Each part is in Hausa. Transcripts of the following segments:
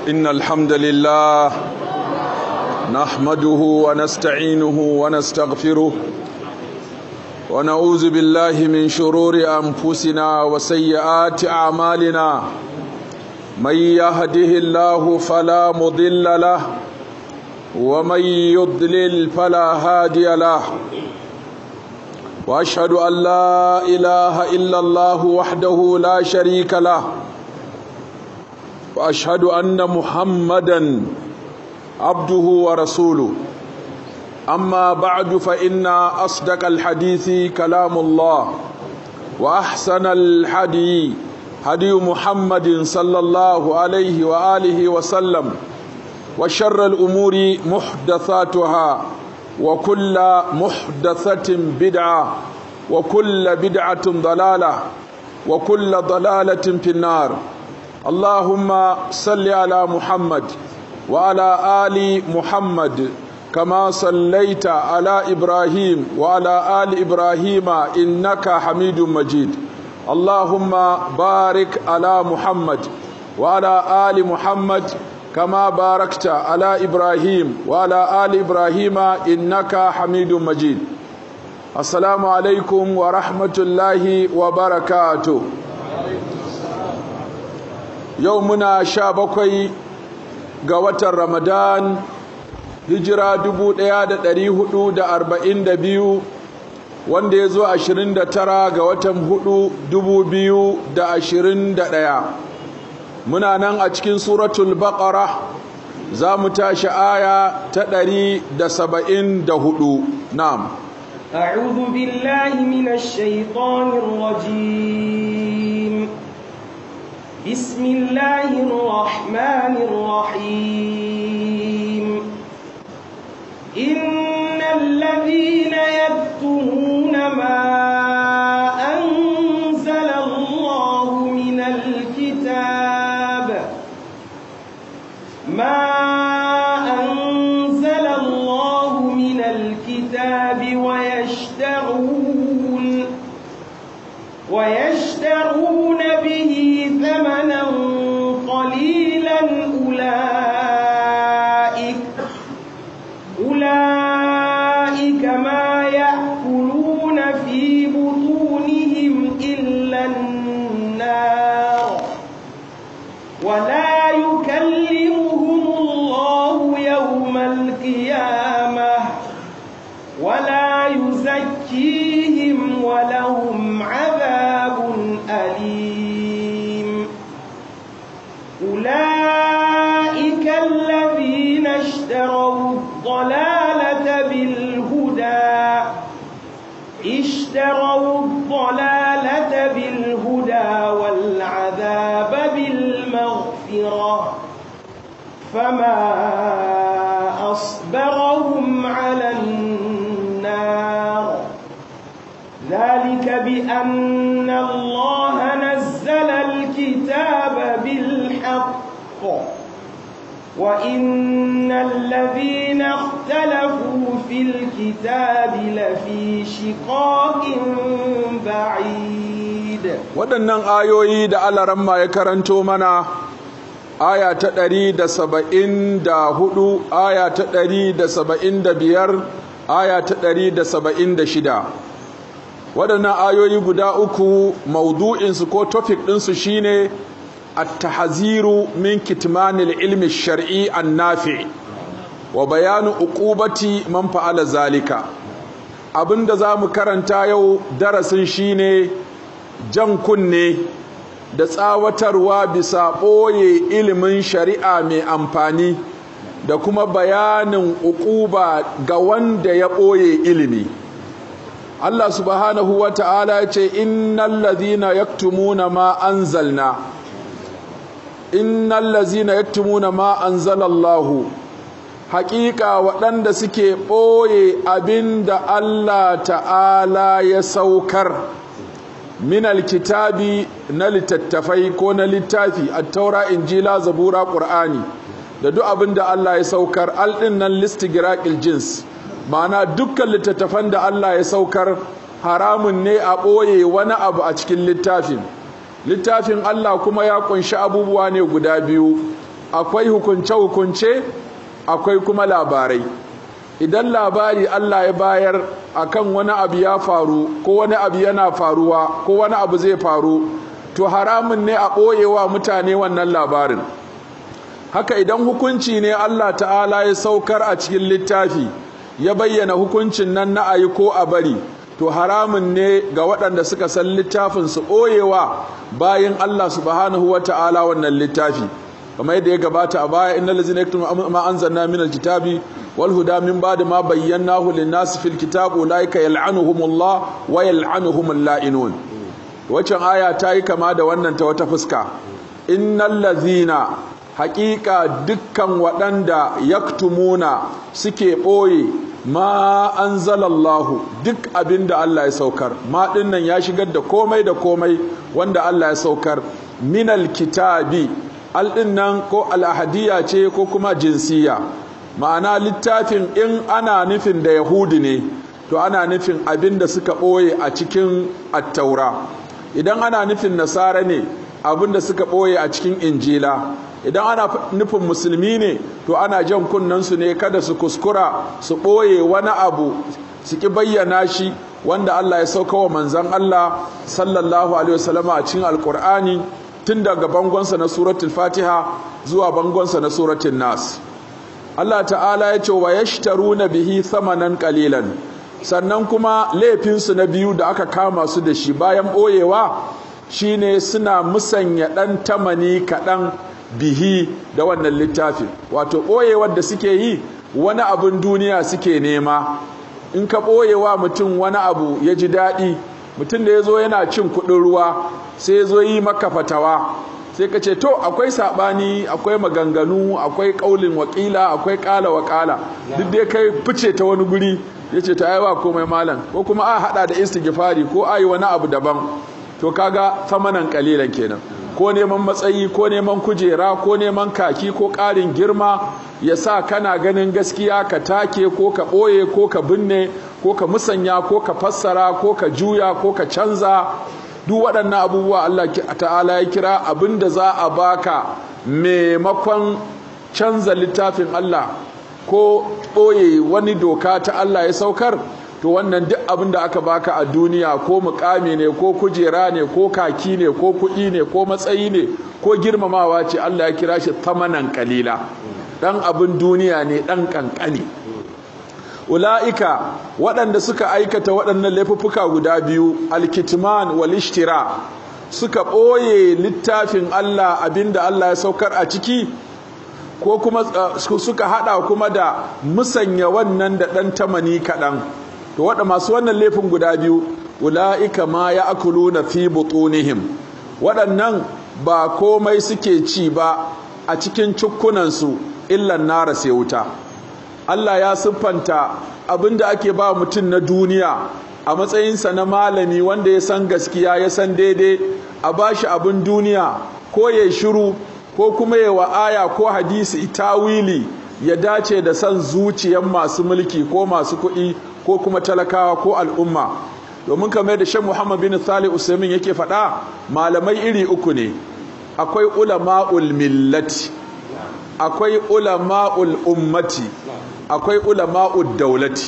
إن الحمد لله نحمده ونستعينه ونستغفره ونعوذ بالله من شرور أنفسنا وسيئات أعمالنا من يهده الله فلا مضل له ومن يضلل فلا هادي له وأشهد أن لا إله إلا الله وحده لا شريك له وأشهد أن محمدًا عبده ورسوله أما بعد فإن أصدق الحديث كلام الله وأحسن الحدي هدي محمد صلى الله عليه وآله وسلم وشر الأمور محدثاتها وكل محدثة بدعة وكل بدعة ضلالة وكل ضلالة في النار. اللهم صل على محمد وعلى آل محمد كما صليت على إبراهيم وعلى آل إبراهيم إنك حميد مجيد. اللهم بارك على محمد وعلى آل محمد كما باركت على إبراهيم وعلى آل إبراهيم إنك حميد مجيد. السلام عليكم ورحمة الله وبركاته. يومنا شابكي قوة رمضان hijira 1442 wanda ya zo 29 ga watan 4 2021 muna nan a cikin suratul baqara za mu tashi aya ta 174. na'am a'udhu billahi minash shaitanir rajim bismillahir rahmanir rahim innal ladhina yaktumuna ma anzala Allahu minal kitab ما أنزل الله من الكتاب ويشترون به ثمنا قليلا أولئك ما يأكلون في بطونهم إلا النار ولا يكلمهم الله يوم القيامة ولا يزكيهم ولهم عذاب أليم أولئك الذين اشتروا الضلالة بالهدى والعذاب بالمغفرة فما أصبرهم على النار ذلك بأن الله نزل الكتاب بالحق وإن الذين اختلفوا في الكتاب لفي شقاق بعيد. waɗannan ayoyi da Alaramma ya karanto mana aya ta 174, aya ta 175, aya ta 176. waɗannan ayoyi guda uku maudu'insu ko topic ɗinsu shine at-tahziru min kitmanil ilmi shar'i an-nafi' wa bayanu uqubati man fa'ala zalika. abinda zamu karanta yau darasin shine jan kunne da tsawatarwa bisa ɓoye ilimin shari'a mai amfani da kuma bayanin uquba ga wanda ya ɓoye ilimi. Allah subhanahu wa ta'ala ya ce innal ladhina yaktumuna ma anzalna anzalallahu haƙiƙa waɗanda suke ɓoye abinda Allah ta'ala ya saukar minal kitabi na littattafai ko na littafi at-taura injila zabura qur'ani da duk abinda Allah ya saukar aldin nan listigraqil jins ma'ana dukkan littattafan da Allah ya saukar haramun ne a ɓoye wani abu a cikin littafin Allah kuma ya kunshi abubuwa ne guda biyu. akwai hukunce-hukunce akwai kuma labarai. Idan labari Allah ya bayar akan wani abu ya faru ko wani abu yana faruwa ko wani abu zai faru, to haramun ne a ɓoyewa mutane wannan labarin. Haka idan hukunci ne Allah ta'ala ya saukar a cikin littafi ya bayyana hukuncin nan na ayi ko a bari, to haramun ne ga waɗanda suka san littafin su ɓoyewa bayan Allah subhanahu wa ta'ala wannan littafi, kamar yadda ya gabata a baya, innal ladzina yaktumuna ma anzalna minal kitabi wal huda min ba'di ma bayyanahu lin-nasi fil kitabi ulaika yal'anuhumullah wa yal'anuhumul la'inun. Waccan aya ta yi kama da wannan ta wata fuska. Innal ladzina, haƙiƙa dukkan waɗanda yaktumuna suke ɓoye ma anzalallahu, duk abinda Allah ya saukar, ma dinnan ya shigar da komai wanda Allah ya saukar, minal kitabi, al dinnan ko al-ahadiyya ce ko kuma jinsiya, ma'ana littafin in ana nufin da Yahudi ne, to ana nufin abinda suka ɓoye a cikin at-taura. Idan ana nufin nasara ne, abinda suka ɓoye a cikin injila. Idan ana nufin musulmi ne, to ana jan kunnensu ne kada su kuskura su ɓoye wani abu su ki bayyana shi wanda Allah ya sauka wa manzan Allah sallallahu alaihi wasallam a cikin alkur'ani, tun daga bangonsa na suratul fatiha zuwa bangonsa na suratul nas. Allah ta'ala ya ce wa yashtaruna bihi thamanan qalilan. Sannan kuma laifinsu na biyu da aka kama su da shi bayan ɓoyewa shine suna musanya ɗan tamani kaɗan bihi da wannan littafin. Wato ɓoyewar da suke yi wani abin duniya suke nema. In ka ɓoyewa mutum wani abu ya ji daɗi, mutum da ya zo yana cin kuɗin ruwa sai ya zo yi maka fatawa, sai ka ce to akwai saɓani, akwai maganganu, akwai ƙaulin wakila, akwai ƙala wakala, duk dai kai fice ta wani guri, ya ce ta aiwa komai malam, ko kuma a haɗa da istighfari ko a yi wani abu daban, to kaga samanan ƙalilan kenan. Ko neman matsayi ko neman kujera ko neman kaki ko ƙarin girma ya sa kana ganin gaskiya ka take ko ka ɓoye ko ka binne ko ka musanya ko ka fassara ko ka juya ko ka canza. Duk waɗannan abubuwa Allah ta'ala ya kira abinda za a baka maimakon canza littafin Allah ko ɓoye wani doka ta Allah ya saukar. To wannan duk abin da aka baka a duniya, ko mukami ne ko kujera ne ko kaki ne ko kuɗi ne ko matsayi ne ko girmamawa ce, Allah ya kira shi thamanan qalila, dan abin duniya ne dan kankani. Ula'ika, waɗanda suka aikata waɗannan laifuffuka guda biyu, alkitman wal ishtira, suka ɓoye littafin Allah, abinda Allah ya saukar a ciki, ko kuma suka hada kuma da musanya wannan da dan tamani kaɗan. To waɗanda masu wannan laifin guda biyu, ula'ika ma ya'kuluna fi butunihim, waɗannan ba komai suke ci ba a cikin cukkunansu illan nara sai wuta. Allah ya siffanta abinda ake ba mutum na duniya a matsayinsa na malami wanda ya san gaskiya ya san daidai, a bashi abin duniya ko ya shiru ko kuma ya wa aya ko hadisi tawili ya dace da san zuciyar masu mulki ko masu kuɗi ko kuma talakawa ko al'umma. Domin kamar da Sheikh Muhammad bin Salih Usaimin yake faɗa, malamai iri uku ne, akwai ulama'ul millati, akwai ulama'ul ummati, akwai ulama'ud daulati.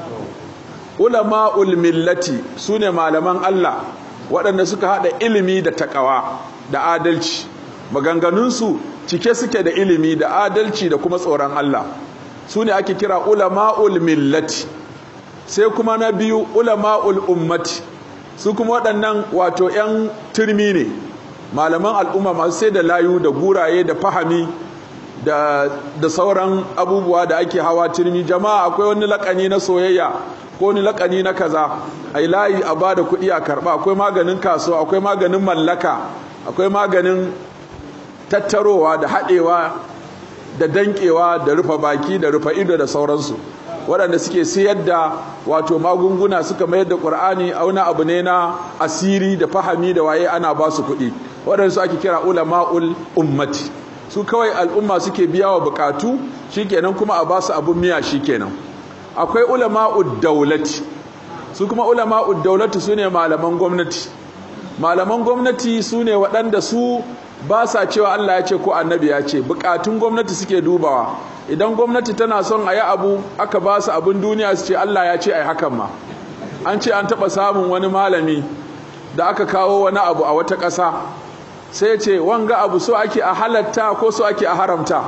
Ulama'ul millati sune malaman Allah waɗanda suka haɗa ilimi da takawa da adalci, maganganunsu cike suke da ilimi da adalci da kuma tsoron Allah, sune ake kira ulama'ul millati. Sai kuma na biyu ulama'ul ummati, su kuma waɗannan wato 'yan turmi ne, malaman al'umma masu sai da layu da guraye da fahami da sauran abubuwa da ake hawa turmi. Jama'a akwai wani lakani na soyayya ko wani lakani na kaza, ai layi a bada kuɗi a karɓa, akwai maganin kasuwa, akwai maganin mallaka, akwai maganin tattarowa da haɗewa da danƙewa da rufe baki da rufe ido da sauransu, waɗanda suke sayar da wato magunguna suka mayar da ƙur'ani a wani abu ne na asiri da fahami da waye, ana ba su kuɗi. Waɗanda su ake kira ulama'ul ummati, su kawai al'umma suke biya wa bukatu shikenan, kuma a ba su abun miya shikenan. Akwai ulama'ud daulati, su kuma ulama'ud daulati sune malaman gwamnati. Malaman gwamnati sune waɗanda su ba sa cewa Allah ya ce ko annabi ya ce, bukatun gwamnati suke dubawa. Idan gwamnati tana son a yi abu aka ba su abin duniya su ce Allah ya ce a yi hakan ma. An ce an taɓa samun wani malami da aka kawo wani abu a wata ƙasa, sai ce wanga abu so ake a halatta ko so ake a haramta.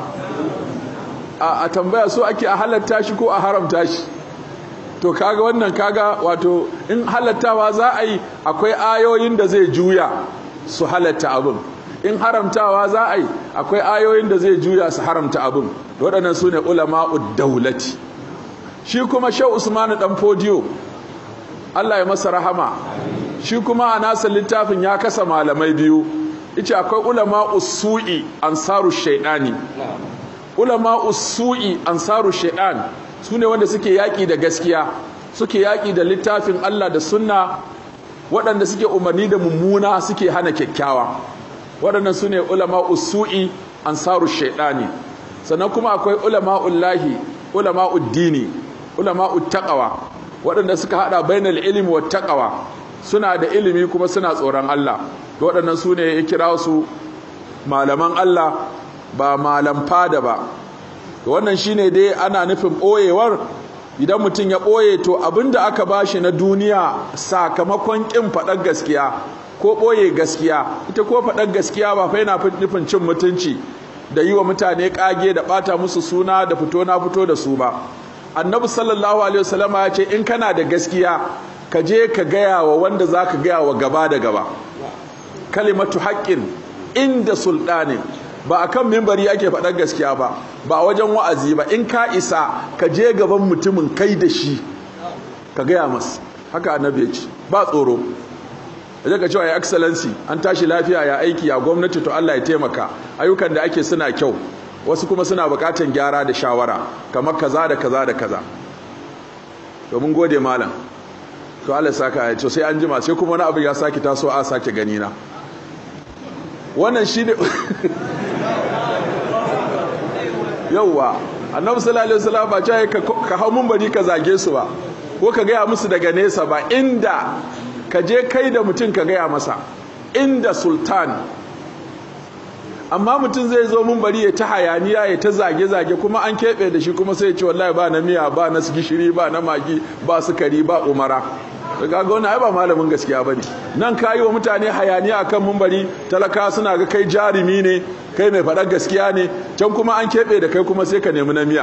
A tambaya so ake a halatta shi ko a haramta shi. To kaga wannan kaga wato in halattawa za a yi akwai ayoyin da zai juya su halatta abin, in haramtawa za a yi akwai ayoyin da zai juya su haramta abin. Waɗannan su ne ulama'ud daulati. Shi kuma Shehu Usmanu ɗan Fodiyo, Allah ya masa rahama, shi kuma a nasa littafin ya kasa malamai biyu. Ice akwai ulama'us su'i ansaru shaidani. Ulama'us su'i ansaru shaidan su ne wanda suke yaƙi da gaskiya, suke yaƙi da littafin Allah da sunna, waɗanda suke umarni da mummuna suke hana kyakkyawa. Waɗannan su ne ulama'us su'i ansaru shaidani. Sannan kuma akwai ulama'ullahi, ulama'ud dini, ulama'ut taqwa, waɗanda suka hada bainal ilmi wat taqwa, suna da ilimi kuma suna tsoron Allah. Waɗannan su ne ya kira su malaman Allah, ba malam fada ba. Wannan shine dai ana nufin ɓoyewar. Idan mutum ya ɓoye to abinda aka bashi na duniya sakamakon ƙin faɗar gaskiya ko ɓoye gaskiya, ita ko faɗar gaskiya ba fa yana nufin cin mutunci da yi wa mutane ƙage da ɓata musu suna da fito na fito da su ba. Annabi sallallahu alaihi wasallama ya ce in kana da gaskiya ka je ka gaya wa wanda za ka gaya wa gaba da gaba. Kalimatu haƙƙin inda sulɗanin, ba a kan mimbari ake faɗar gaskiya ba, ba a wajen wa'azi ba. In ka isa ka je gaban mutumin kai da shi ka gaya masa. Haka annabi ya ce, ba tsoro. Da ka cewa ya excellency an tashi lafiya, ya aiki, ya gwamnati, to Allah ya taimaka, ayyukan da ake suna kyau, wasu kuma suna buƙatar gyara da shawara kamar kaza da kaza da kaza. To mun gode malam, to Allah saka ya ce sai an jima, sai kuma wani abu ya saki taso a sake gani na. Wannan shi ne yauwa annabi sallallahu alaihi wasallam ba ce ka hau mun bari ka zage su ba ko ka gaya musu daga nesa ba, inda ka je kai da mutum ka gaya masa, inda sultan. Amma mutum zai zo mun bari ya ta hayaniya ya ta zage-zage kuma an keɓe da shi kuma sai ya ce wallahi ba na miya, ba na gishiri, ba na magi, ba sukari, ba umara. Kaga wannan ai ba malamin gaskiya bane. Nan kayi wa mutane hayaniya akan munbari, talaka suna ga kai jarumi ne, kai mai faɗar gaskiya ne, can kuma an keɓe da kai kuma sai ka nemi na miya.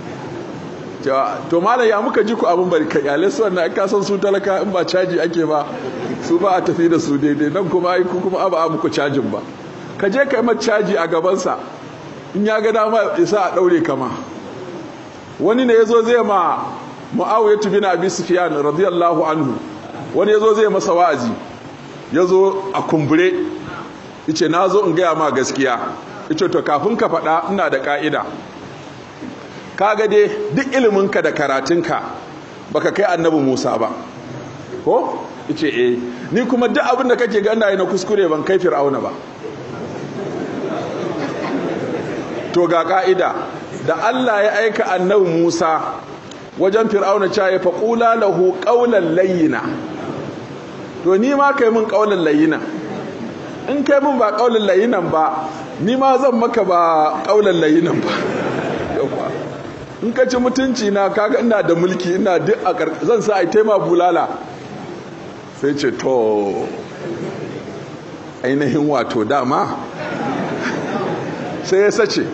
To malam ya muka ji ku abun bari kai yale su wannan ka san su talaka in ba caji ake ba su ba a tafi da su daidai, nan kuma ai ku kuma ba a muku cajin ba. Ka je kai mata caji a gaban sa, in ya ga dama isa a daure kama. Wani ne yazo zai ma Muawiyah bin Abi Sufyan radiyallahu anhu, wani yazo zai masa wa'azi, yazo a kumbure, yace nazo in gaya ma gaskiya. Yace to kafin ka faɗa ina da ka'ida. Kaga dai duk iliminka da karatunka baka kai annabi Musa ba, ko? Yace eh, ni kuma duk abin da kake ga ina yi na kuskure ban kai Fir'auna ba. To ga ka'ida, da Allah ya aika annabi Musa wajen Fir'auna cewa ya faqula lahu qawlan layyina, to ni ma kai mun qawlan layyina. In kai mun ba qawlan layyinan ba, ni ma zan maka ba qawlan layyinan ba. In ka ci mutunci na, kaga ina da mulki, ina duk a zan sa ai taima bulala. Sai ce to ainihin wato dama sai ya sace.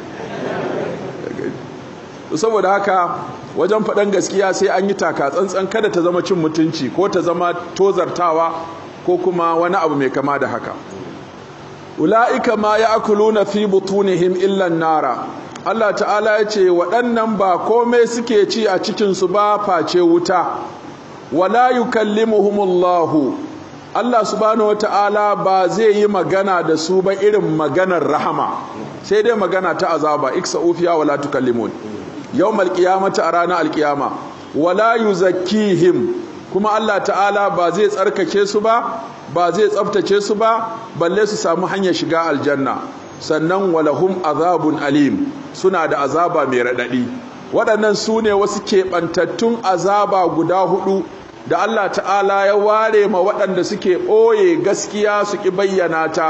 Saboda haka wajen faɗan gaskiya sai an yi taka tsantsan, kada ta zama cin mutunci ko ta zama tozartawa ko kuma wani abu mai kama da haka. Ula'ika ma ya'kuluna fi butunihim illa an-nara. Allah ta'ala ya ce waɗannan ba komai suke ci a cikinsu ba face wuta. Wala yukallimuhumullahu, Allah subhanahu wata'ala ba zai yi magana da su ba irin maganar rahama, sai dai magana ta azaba. Iksa ufiya wala tukallimun yawmal qiyamati, a ranar alqiyama. Wala yuzakkihim, kuma Allah ta'ala ba zai tsarkake su ba, ba zai tsaftace su ba, balle su samu hanyar shiga aljanna. Sannan walahum azabun alim, suna da azaba mai raɗaɗi. Waɗannan su ne wasu keɓantattun azaba guda hudu da Allah ta'ala ya ware ma waɗanda suke ɓoye gaskiya su ƙi bayyana ta,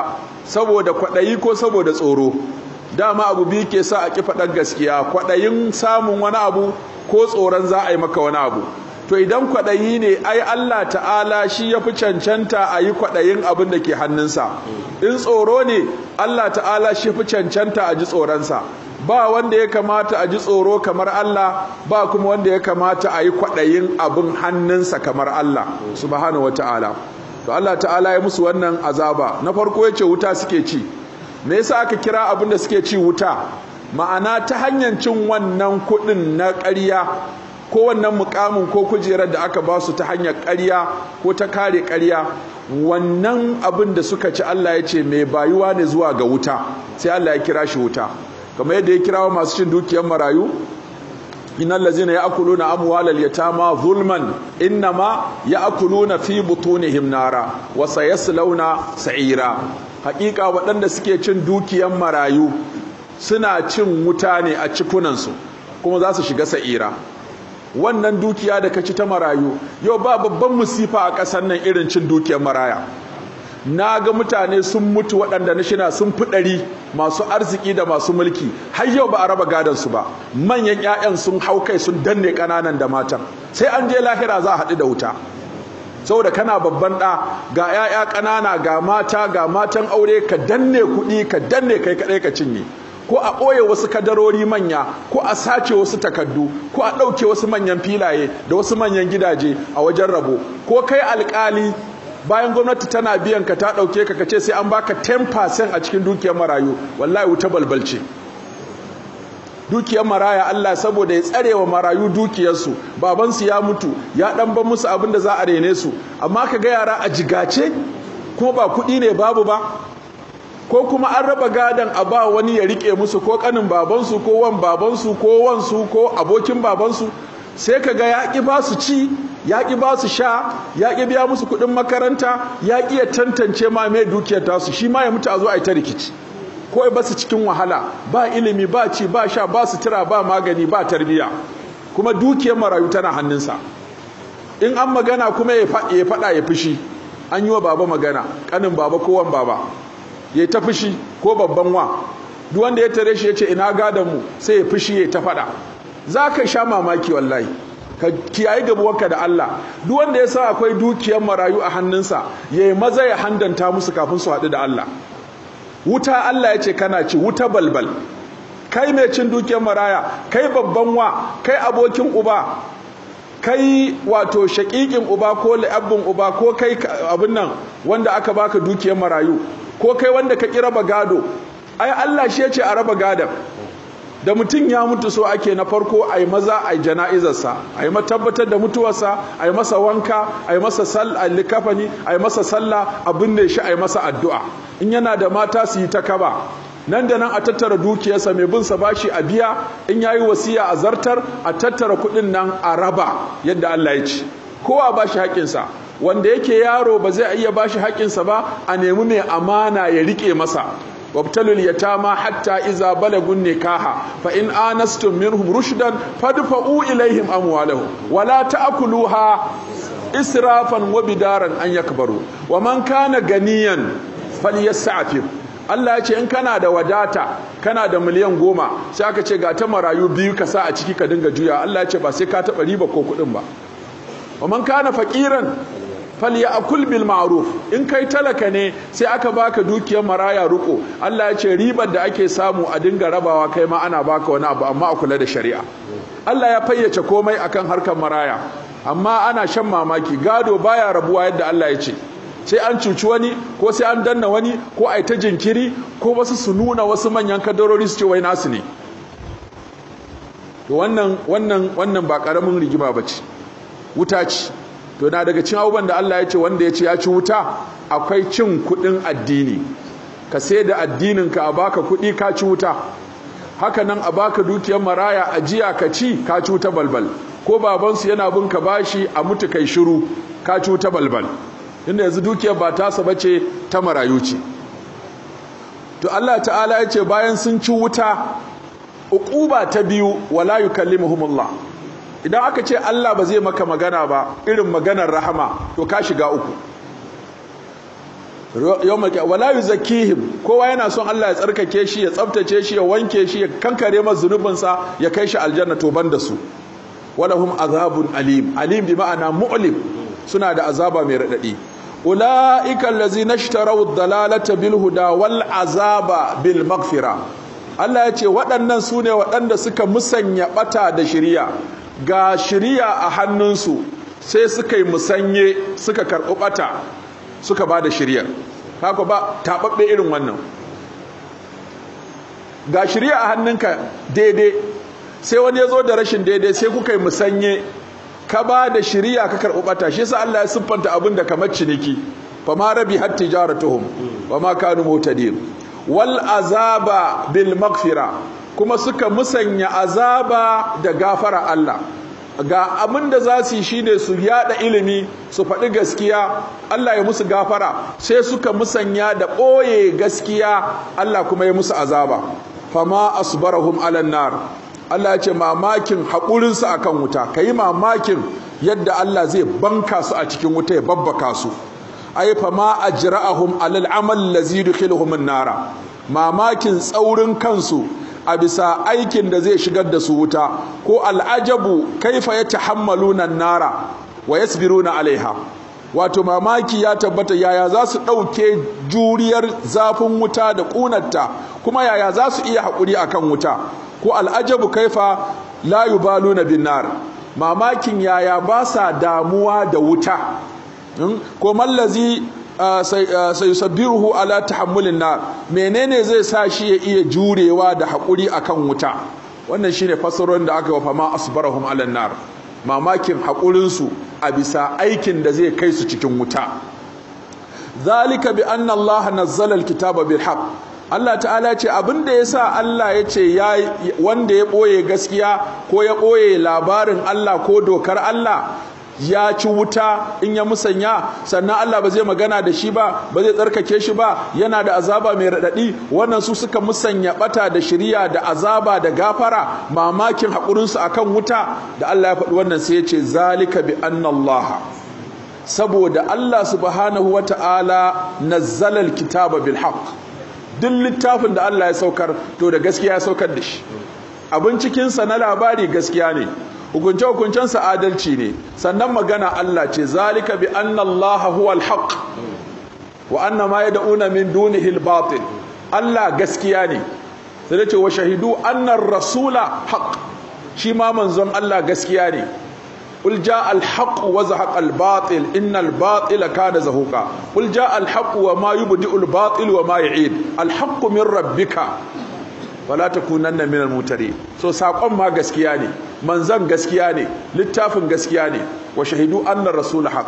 saboda kwaɗayi ko saboda tsoro. Dama abu biyu ke sa a ƙi faɗar gaskiya, kwaɗayin samun wani abu ko tsoron za a yi maka wani abu. To idan kwaɗayi ne, ai Allah ta'ala shi ya fi cancanta a yi kwaɗayin abin da ke hannunsa. In tsoro ne, Allah ta'ala shi fi cancanta a ji tsoronsa. Ba wanda ya kamata a ji tsoro kamar Allah, ba kuma wanda ya kamata a yi kwaɗayin abin hannunsa kamar Allah subhanahu wa ta'ala. To Allah ta'ala ya musu wannan azaba. Na farko ya ce wuta suke ci. Me yasa aka kira abin da suke ci wuta? Ma'ana ta hanyar cin wannan kuɗin na ƙarya ko wannan mukamin ko kujerar da aka ba su ta hanyar ƙarya ko ta kare ƙarya, wannan abin da suka ci Allah ya ce mai bayuwa ne zuwa ga wuta, sai Allah ya kira shi wuta. Kamar yadda ya kirawa masu cin dukiyar marayu, innal ladzina ya'kuluna amwalal yatama zulman innama ya'kuluna fi butunihim nara wa sayaslawna sa'ira. Haƙiƙa waɗanda suke cin dukiyar marayu suna cin wuta ne a cikunansu kuma za su shiga sa'ira. Wannan dukiya da kaci ta marayu, yau ba babban musifa a ƙasar nan irin cin dukiyar maraya. Na ga mutane sun mutu waɗanda na shina sun fi 100 masu arziki da masu mulki, har yau ba a raba gadonsu ba. Manyan 'ya'yan sun hau kai sun danne ƙananan da matan, sai an je lahira za a haɗu da wuta. Saboda kana babban ɗa ga 'ya'ya ƙanana ga mata ga matan aure, ka danne kuɗi ka danne kai kaɗai ka cinye, ko a ɓoye wasu kadarori manya, ko a sace wasu takardu, ko a ɗauke wasu manyan filaye da wasu manyan gidaje a wajen rabo, ko kai alƙali bayan gwamnati tana biyan ka ta ɗauke ka kace sai an baka 10% a cikin dukiyar marayu. Wallahi wuta balbalce. Dukiyar maraya Allah saboda ya tsare wa marayu dukiyarsu, babansu ya mutu ya ɗan ban musu abin da za a rene su, amma ka ga yara a jigace kuma ba kuɗi ne babu ba, ko kuma an raba gadon a ba wani ya rike musu, ko kanin babansu ko wan babansu ko wansu ko abokin babansu, sai ka ga ya ƙi ba su ci, ya ƙi ba su sha, ya ƙi biya musu kuɗin makaranta, ya ƙi ya tantance ma mai dukiyar tasu, shi ma ya mutu a zo a yi ta rikici, ko ya basu cikin wahala, ba ilimi ba ci ba sha ba sutura ba magani ba tarbiya, kuma dukiyar marayu tana hannunsa. In an magana kuma ya faɗa ya fushi, an yi wa baba magana, ƙanin baba ko wan baba ya ta fushi, ko babban wa, duk wanda ya tare shi ya ce ina gadon mu, sai ya fushi ya ta faɗa. Za ka sha mamaki wallahi, ka kiyaye gabuwarka da Allah. Duk wanda ya sa akwai dukiyar marayu a hannunsa, ya yi maza ya handanta musu kafin su haɗu da Allah. Wuta Allah ya ce kana ci, wuta balbal. Kai mai cin dukiyar maraya, kai babban wa, kai abokin uba, kai wato shaƙiƙin uba ko li'abbin uba, ko kai abin nan wanda aka baka dukiyar marayu, ko kai wanda ka ƙi raba gado. Ai Allah shi ya ce a raba gadon. Da mutum ya mutu so ake na farko a yi maza a yi jana'izarsa, a yi tabbatar da mutuwarsa, a yi masa wanka, a yi masa likafani, a yi masa sallah, a binne shi, a yi masa addu'a. In yana da mata su yi ta kaba, nan da nan a tattara dukiyarsa, mai bin sa bashi a biya, in yayi wasiya a zartar, a tattara kuɗin nan a raba yadda Allah ya ce. Kowa ba shi haƙƙinsa. Wanda yake yaro ba zai iya ba shi haƙƙinsa ba, a nemi mai amana ya riƙe masa. وابتلوا اليتامى حتى إذا بلغوا النكاح فإن آنستم منهم رشدا فادفعوا إليهم أموالهم ولا تأكلوها إسرافا وبدارا أن يكبروا ومن كان غنيا فليستعفف. Allah ya ce in kana da wadata, kana da miliyan 10, sai aka ce ga ta marayu 2 ka sa a ciki ka dinga juya. Allah ya ce ba sai ka taɓa riba ko kuɗin ba. wa man kana faqiran falyakul bil ma'ruf. In kai talaka ne sai aka baka dukiyar maraya ruko, Allah ya ce ribar da ake samu a dinga rabawa, kai ma ana baka wani abu, amma a kula da shari'a. Allah ya fayyace komai akan harkar maraya, amma ana shan mamaki. Gado baya rabuwa yadda Allah ya ce, sai an cuci wani ko sai an danna wani ko ai ta jinkiri, ko wasu su nuna wasu manyan kadarori su ce wai nasu ne. To wannan ba karamin rigima bace, wuta ce. To na daga cin abubuwan da Allah ya ce wanda ya ce ya ci wuta, akwai cin kudin addini. Ka sai da addininka a baka kudi, ka ci wuta. Haka nan a baka dukiyar maraya ajiya ka ci, ka ci wuta balbal. Ko babansu yana bin ka bashi a mutu kai shiru, ka ci wuta balbal. Inda yanzu dukiyar ba tasa bace, ta marayu ce. To Allah ta'ala ya ce bayan sun ci wuta, uquba ta biyu, wala yukallimuhumullah. Idan aka ce Allah ba zai maka magana ba, irin maganar rahama, to ka shiga uku. Wala yuzakkihim, kowa yana son Allah ya tsarkake shi, ya tsaftace shi, ya wanke shi, ya kankare masa zunubinsa, ya kai shi aljanna, to ban da su. Walahum azabun alim, alim bi ma'ana mu'lim, suna da azaba mai radadi. Ulaika allazina ishtaraw ad-dalalata bil huda wal azaba bil maghfira. Allah ya ce waɗannan su ne waɗanda suka musanya ɓata da shiriya, ga shiriya a hannunsu sai suka yi musanye, suka karɓi ɓata, suka ba da shiriyar. Haka ba taɓaɓɓe irin wannan, ga shiriya a hannunka daidai, sai wani ya zo da rashin daidai, sai kuka yi musanye, ka ba da shiriya ka karɓi ɓata. Shi yasa Allah ya siffanta abin da kamar ciniki, fa ma rabi hat tijaratuhum wa ma kanu mutadin. Wal azaba bil maghfira, kuma suka musanya azaba da gafara Allah. Ga abin da za su yi shine su yada ilimi, su faɗi gaskiya, Allah ya musu gafara, sai suka musanya da ɓoye gaskiya, Allah kuma ya musu azaba. Fama asbarahum alan nar, Allah ya ce mamakin haƙurinsu akan wuta, kayi mamakin yadda Allah zai banka su a cikin wuta, ya babbaka su. Ai fama ajra'ahum alal amal lazi yudkhiluhum an-nara, mamakin tsaurin kansu a bisa aikin da zai shigar da su wuta. Ko al'ajabu kaifa yatahammaluna an-nara wa yasbiruna alaiha, wato mamaki ya tabbata yaya za su ɗauke juriyar zafin wuta da ƙunarta, kuma yaya za su iya haƙuri akan wuta. Ko al'ajabu kaifa la yubaluna bin nar, mamakin yaya ba sa damuwa da wuta. Ko mallazi sayusabbiruhu ala tahammulin nar, menene zai sa shi ya iya jurewa da haƙuri akan wuta. Wannan shine fasarorin da aka yi wa fama asbarahum ala nar, mamakin haƙurinsu a bisa aikin da zai kai su cikin wuta. Zalika bi anna Allah nazzala alkitaba bil haqq, Allah ta'ala ce abinda yasa Allah ya ce wanda ya ɓoye gaskiya ko ya ɓoye labarin Allah ko dokar Allah ya ci wuta in ya musanya, sannan Allah ba zai magana da shi ba, ba zai tsarkake shi ba, yana da azaba mai raɗaɗi. Wannan su suka musanya ɓata da shiriya da azaba da gafara, mamakin haƙurinsu akan wuta. Da Allah ya faɗi wannan sai ya ce zalika bi anna Allah, saboda Allah subhanahu wa ta'ala nazzala alkitaba bil haqq, duk littafin da Allah ya saukar to da gaskiya ya saukar da shi. Abin cikinsa na labari gaskiya ne, hukunce-hukuncensa adalci ne, sannan magana Allah ce zalika bi anna Allah huwa al-haq wa anna ma yad'una min dunihi al-batil. Allah gaskiya ne, sai ce wa shahidu anna ar-rasula haq, shi ma manzon Allah gaskiya ne. Qul jaa al-haq wa zahaqa al-batil innal batila kana zahuqa. Qul jaa al-haq wa ma yubdi'u al-batil wa ma yu'id. Al-haq min rabbika wala takunanna minal mutari. So sakon ma gaskiya ne, manzon gaskiya ne, littafin gaskiya ne. Wa shahidu anna rasul haq.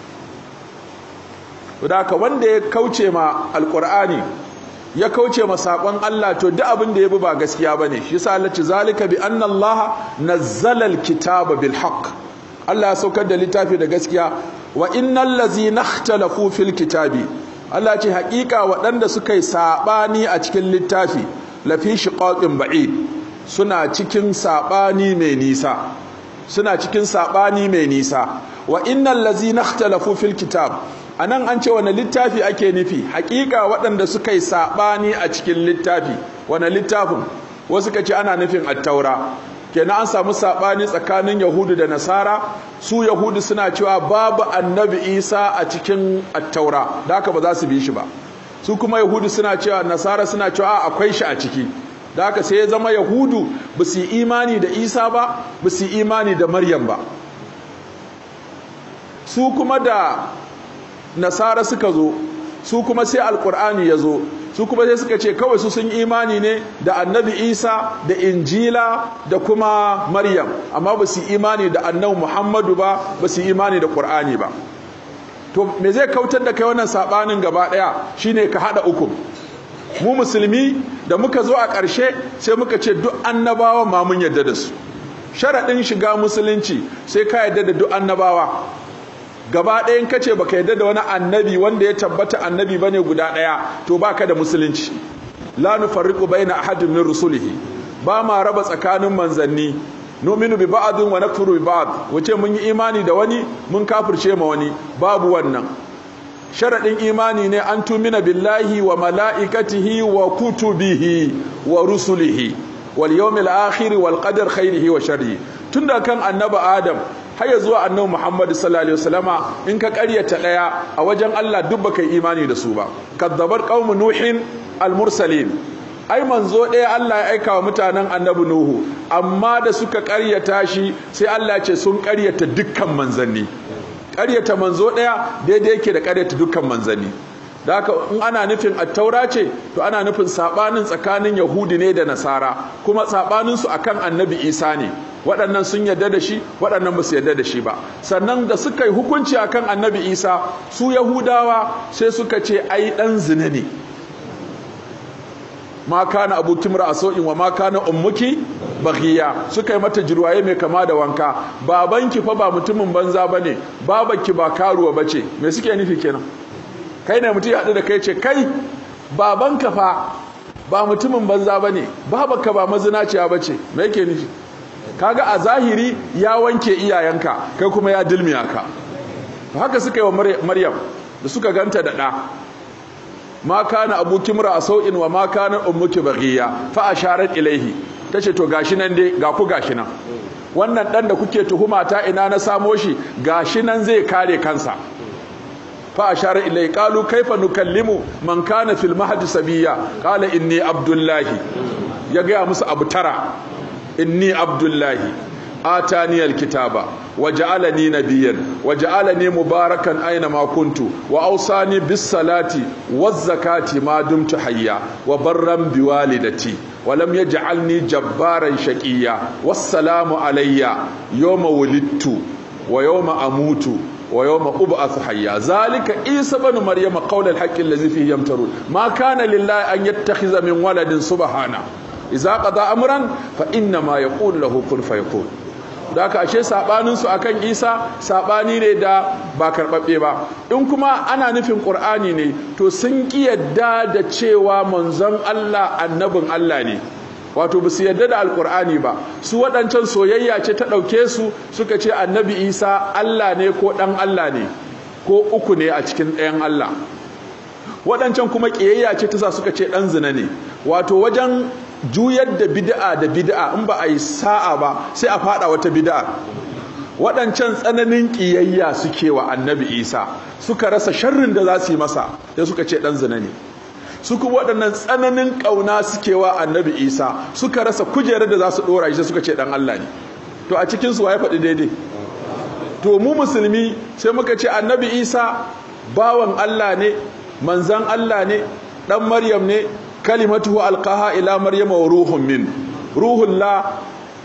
Wadaka wanda ya kauce ma alqur'ani, ya kauce ma sakon Allah, to duk abin da yabi ba gaskiya bane. Shi yasa Allah ce zalika bi anna Allah nazzala alkitaba bil haqq, Allah ya saukar da littafi da gaskiya. Wa innal ladzina ikhtalafu fil kitabi, Allah ce haƙiƙa waɗanda suka yi sabani a cikin littafi, lafi shiqaqin ba'id, suna cikin sabani mai nisa, suna cikin sabani mai nisa. Wa innal ladzina ikhtalafu fil kitab, anan an ce wani littafi ake nufi, hakika waɗanda suka yi sabani a cikin littafi. Wani littafin? Wasu kace ana nufin at-taura. Kenan an samu sabani tsakanin yahudu da nasara. Su yahudu suna cewa babu annabi Isa a cikin at-taura, da haka ba za su bi shi ba. Su kuma yahudu suna cewa, nasara suna cewa akwai shi a ciki. Da haka sai ya zama yahudu ba su yi imani da Isa ba, ba su yi imani da Maryam ba. Su kuma da nasara suka zo, su kuma sai alkur'ani ya zo, su kuma sai suka ce kawai su sun imani ne da annabi Isa da injila da kuma Maryam, amma ba su imani da annabi Muhammadu ba, ba su imani da Qur'ani ba. To me zai kautar da kai wannan sabanin gaba daya? Shine ka hada uku. Mu musulmi da muka zo a ƙarshe sai muka ce duk annabawa ma mun yarda da su. Sharadin shiga musulunci sai ka yarda da duk annabawa gaba ɗayan. Kace baka yarda da wani annabi wanda ya tabbata annabi bane guda ɗaya, to baka da musulunci. La nufarriqu baina ahadin min rusulihi, ba ma raba tsakanin manzanni. Nu'minu bi ba'dhin wa nakfuru bi ba'd, wace mun yi imani da wani mun kafirce ma wani, babu wannan. sharadin imani ne an tumina billahi wa mala'ikatihi wa kutubihi wa rusulihi wal yawmil akhir wal qadar khairihi wa sharrihi tunda kan annabi adam har ya zuwa annabi Muhammad sallallahu alaihi wasallama in ka ƙaryata daya a wajen Allah duk baka imani da su ba kadzabar qaum nuhin al mursalin ai manzo daya Allah ya aika wa mutanen annabi nuhu amma da suka ƙaryata shi sai Allah ya ce sun ƙaryata dukkan manzanni ƙaryata manzo daya daidai yake da ƙaryata dukkan manzanni da haka in ana nufin attaura ce to ana nufin sabanin tsakanin yahudi ne da nasara kuma sabanin su akan annabi isa ne waɗannan sun yarda da shi waɗannan ba su yarda da shi ba sannan da suka yi hukunci akan annabi isa su yahudawa sai suka ce ai dan zina ne ma kana abuki mar'asoin wa ma kana ummuki baghiya suka yi mata jirwaye mai kama da wanka babanki fa ba mutumin banza bane babanki ba karuwa bace me suke nufi kenan kai ne mutum ya haɗu da kai ce kai babanka fa ba mutumin banza ba ne babanka ba mazinaciya ba ce me yake nufi kaga a zahiri ya wanke iyayenka kai kuma ya dilmiya ka haka suka yi wa maryam da suka ganta da ɗa ma kana abuki mura sau'in wa ma kana ummuki baghiya fa asharat ilaihi tace to gashi nan dai ga ku gashi nan wannan dan da kuke tuhuma ta ina na samo shi gashi nan zai kare kansa fa ashara ilai qalu kaifa nukallimu man kana fil mahdi sabiya qala inni abdullahi ya ga musu abu tara inni abdullahi atani alkitaba waja'alani nabiyyan waja'alani mubarakan aina ma kuntu wa awsani bis salati waz zakati ma dumtu hayya wa barran biwalidati wa lam yaj'alni jabbaran shaqiyya wassalamu alayya yawma wulidtu wa yawma amutu ويوم أبعث حيا ذلك عيسى بن مريم قول الحق الذي فيه يمترون ما كان لله أن يتخذ من ولد سبحانه إذا قضى أمرا فإنما يقول له كن فيكون daka ashe sabanin su akan Isa sabani ne da ba karbabbe ba in kuma ana nufin Qur'ani ne to sun ki yadda da cewa manzon Allah annabin Allah ne wato ba su yadda da alkur'ani ba su waɗancan soyayya ce ta ɗauke su suka ce annabi isa Allah ne ko ɗan Allah ne ko uku ne a cikin ɗayan Allah waɗancan kuma ƙiyayya ce ta sa suka ce ɗan zina ne wato wajen juyar da bid'a in ba a yi sa'a ba sai a faɗa wata bid'a waɗancan tsananin ƙiyayya suke wa annabi isa suka rasa sharrin da za su yi masa sai suka ce ɗan zina ne su kuma waɗannan tsananin ƙauna suke wa annabi isa suka rasa kujerar da za su ɗora shi suka ce ɗan Allah ne to a cikinsu wa ya faɗi daidai to mu musulmi sai muka ce annabi isa bawan Allah ne manzan Allah ne ɗan maryam ne kalimatuhu alqaha ila maryama wa ruhun min ruhullah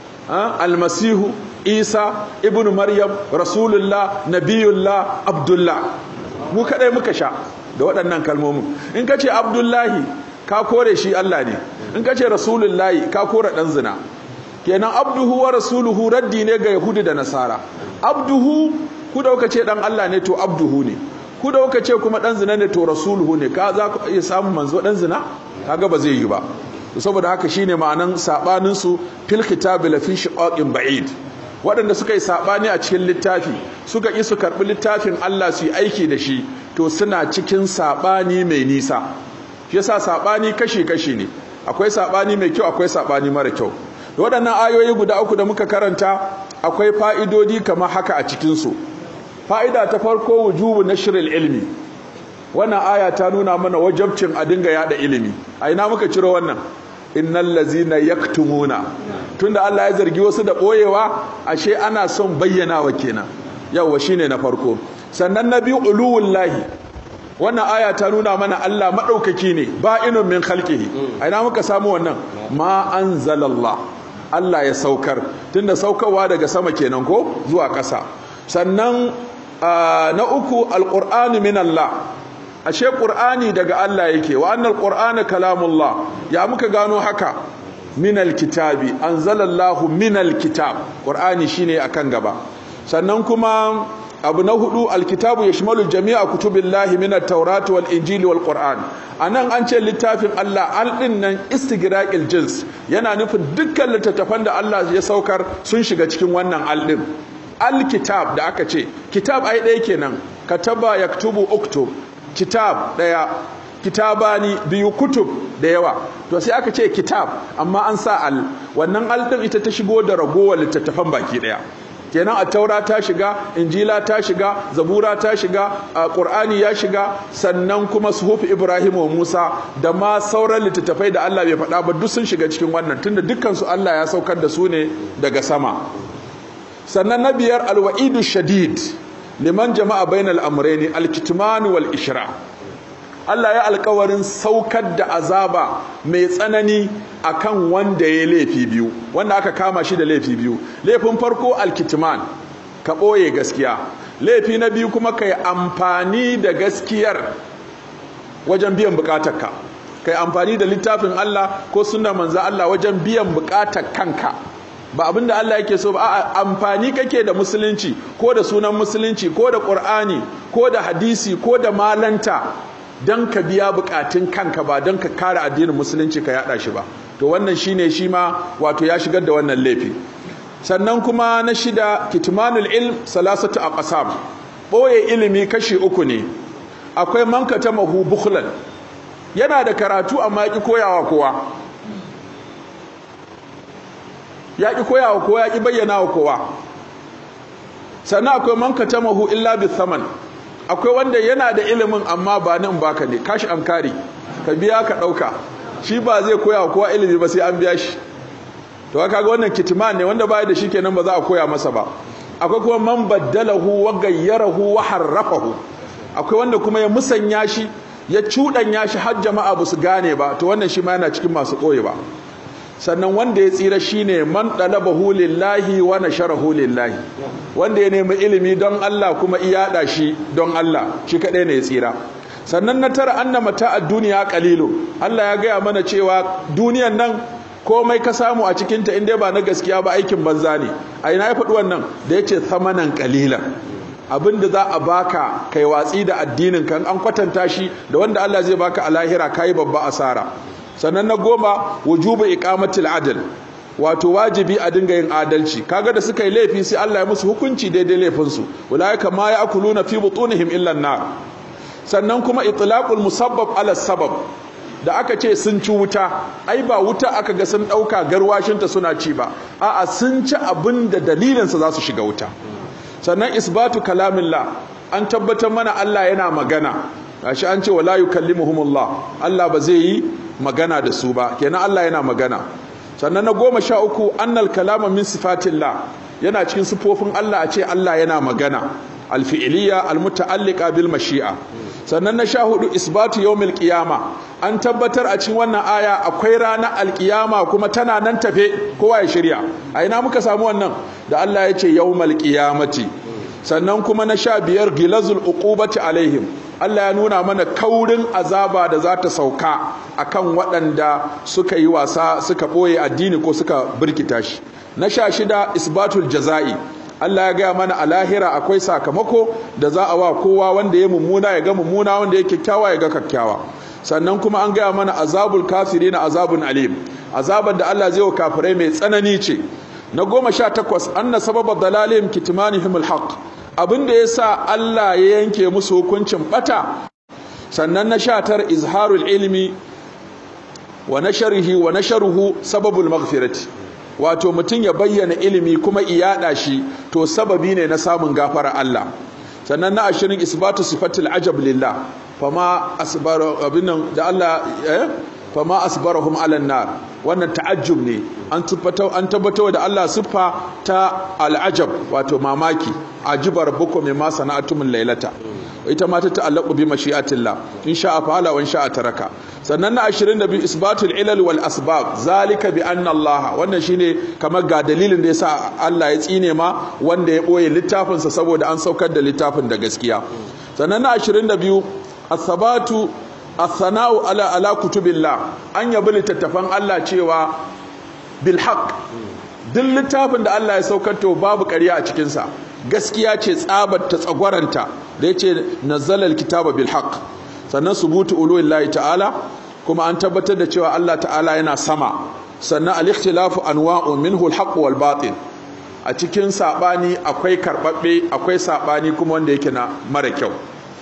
almasihu isa ibnu maryam rasulullah nabiyullah abdullah mu kadai muka sha da waɗannan kalmomin in ka ce abdullahi ka kore shi Allah ne in ka ce rasulullahi ka kore ɗan zina kenan abduhu wa rasuluhu raddi ne ga yahudi da nasara abduhu ku da kuka ce ɗan Allah ne to abduhu ne ku da kuka ce kuma ɗan zina ne to rasuluhu ne ka za ku iya samun manzo ɗan zina kaga ba zai yi ba saboda haka shine ma'anan sabanin su fil kitabi la fi shiqaqin ba'id waɗanda suka yi sabani a cikin littafi suka ƙi su karɓi littafin Allah su yi aiki da shi to suna cikin sabani mai nisa shi yasa sabani kashi-kashi ne akwai sabani mai kyau akwai sabani mara kyau da waɗannan ayoyi guda uku da muka karanta akwai fa'idodi kamar haka a cikin su fa'ida ta farko wujubu nashril ilmi wannan aya ta nuna mana wajibcin a dinga yada ilimi a ina muka ciro wannan innal ladzina yaktumuna tunda Allah ya zargi wasu da boyewa ashe ana son bayyanawa kenan yawa shine na farko sannan na biyu uluwullahi wannan aya ta nuna mana Allah madaukaki ne ba'inun min khalqihi aina muka samu wannan ma anzalallah Allah ya saukar tunda saukarwa daga sama kenan ko zuwa ƙasa sannan na uku alqur'anu min Allah ashe qur'ani daga Allah yake wa annal qur'ana kalamullah ya muka gano haka min alkitabi anzalallahu min alkitab qur'ani shine akan gaba sannan kuma abu na hudu alkitabu yashmalu jami'a kutubillahi min at-taurat wal injili wal qur'an anan an ce littafin Allah al din nan istigraqil jins yana nufin dukkan littattafan da Allah ya saukar sun shiga cikin wannan al din alkitab da aka ce kitab ai ɗaya kenan kataba yaktubu uktub kitab daya, kitabani biyu, kutub da yawa. To sai aka ce kitab amma an sa al, wannan al din ita ta shigo da ragowar littattafan baki daya. Kenan at-taura ta shiga, injila ta shiga, zabura ta shiga, qur'ani ya shiga, sannan kuma suhuf ibrahim wa musa da ma sauran littattafai da Allah bai faɗa ba duk sun shiga cikin wannan, tunda dukkan su Allah ya saukar da su ne daga sama. Sannan na biyar alwa'idu shadid liman jama'a bainal amrayni alkitman wal ishra. Allah ya alƙawarin saukar da azaba mai tsanani akan wanda ya laifi biyu, wanda aka kama shi da laifi biyu. Laifin farko alkitman, ka ɓoye gaskiya. Laifi na biyu kuma kai amfani da gaskiyar wajen biyan bukatarka, kai amfani da littafin Allah ko sunnar manzo Allah wajen biyan bukatar kanka. Ba abinda Allah yake so ba, a'a amfani kake da musulunci ko da sunan musulunci ko da Qur'ani ko da hadisi ko da malanta dan ka biya bukatun kanka, ba dan ka kare addinin musulunci ka yada shi ba. To wannan shine shi ma wato ya shigar da wannan laifi. Sannan kuma na shida kitmanul ilm salasatu aqsam. Boye ilimi kashi uku ne. Akwai man katamahu bukhlan, yana da karatu amma yaki koyawa kowa, yaki koyawa kowa, yaki bayyana wa kowa. Sannan akwai man katamahu illa bithaman, akwai wanda yana da ilimin amma ba nan baka ne, kashi an kare, ka biya ka dauka, shi ba zai koya wa kowa ilimi ba sai an biya shi. To kaga wannan kitman ne, wanda baya da shi kenan ba za a koya masa ba. Akwai kuma man baddalahu wa gayyarahu wa harrafahu, akwai wanda kuma ya musanya shi, ya cudanya shi har jama'a ba su gane ba, to wannan shi ma yana cikin masu koyi ba. Sannan wanda ya tsira shine man dalabahu lillahi wa nasharahu lillahi, wanda ya nemi ilimi don Allah kuma iyada shi don Allah, shi kadai ne ya tsira. Sannan na tara anna mata'ad duniya qalilu, Allah ya gaya mana cewa duniyan nan komai ka samu a cikin ta inda ba na gaskiya ba aikin banza ne. A ina ya faɗi wannan da yace thamanan qalilan, abinda za a baka kai watsi da addinin kan an kwatanta shi da wanda Allah zai baka a lahira kai babba asara. Sannan na goma wujubu iqamatil adl, wato wajibi a dinga yin adalci. Kaga da suka yi laifi sai Allah ya musu hukunci daidai laifin su, ulaika ma ya'kuluna fi butunihim illa an-nar. Sannan kuma itlaqul musabbab ala sabab, da aka ce sun ci wuta, ai ba wuta aka ga sun dauka garwashinta suna ci ba, a'a sun ci abinda dalilin sa za su shiga wuta. Sannan isbatu kalamillah, an tabbatar mana Allah yana magana, gashi an ce wala yukallimuhumullah, Allah ba zai yi magana da su ba, kenan Allah yana magana. Sannan na 13 annal kalama min sifatillah, yana cikin sifofin Allah a ce Allah yana magana, alfi'liya almuta'alliqa bil mashi'a. Sannan na 14 isbatu yawmil qiyama, an tabbatar a cikin wannan aya akwai ranar alqiyama kuma tana nan tafe, kowa ya shirya. A ina muka samu wannan? Da Allah ya ce yawmal qiyamati. Sannan kuma na 15 gilazul uqubati alaihim, Allah ya nuna mana kaurin azaba da za ta sauka akan waɗanda suka yi wasa, suka ɓoye addini ko suka birkita shi. Na 16 isbatul jaza'i, Allah ya gaya mana a lahira akwai sakamako da za a wa kowa, wanda ya mummuna ya ga mummuna, wanda ya kyakkyawa ya ga kyakkyawa. Sannan kuma an gaya mana azabul kafirina azabun alim, azabar da Allah zai wa kafirai mai tsanani ce. Na 18 anna sababa dalalihim kitmanihimul haqq, abinda yasa Allah ya yanke musu hukuncin bata. Sannan na 19 izharul ilmi wa nashrihi wa nashruhu sababul maghfirati, wato mutum ya bayyana ilimi kuma iyada shi to sababi ne na samun gafara Allah. Sannan na 20 isbatu sifatil ajab lillah, fama asbaru abinan da Allah fama asbarahum ala nar, wannan ta'ajjub ne, an tabbatar da Allah siffa ta al'ajab, wato mamaki, ajiba rabbukum mimma sana'tum laylata, ita ma ta ta'allaqu bi mashi'atillah, in sha'a fa'ala wa in sha'a taraka. Sannan na 22 isbatul ilal wal asbab, zalika bi anna Allah, wannan shine kamar ga dalilin da yasa Allah ya tsine ma wanda ya boye littafin sa saboda an saukar da littafin da gaskiya. Sannan na 22 as-sabatu as-sana'u ala kutubillah, an yabi littattafan Allah cewa bil haqq, duk littafin da Allah ya saukar to babu ƙarya a cikin sa, gaskiya ce tsabar ta tsagwaranta, da yace nazzalal kitaba bil haqq. Sannan subutu ululillahi ta'ala, kuma an tabbatar da cewa Allah ta'ala yana sama. Sannan al-ikhtilafu anwa'un minhu al-haqq wal batil, a cikin sabani akwai karbabbe, akwai sabani kuma wanda yake na mara kyau.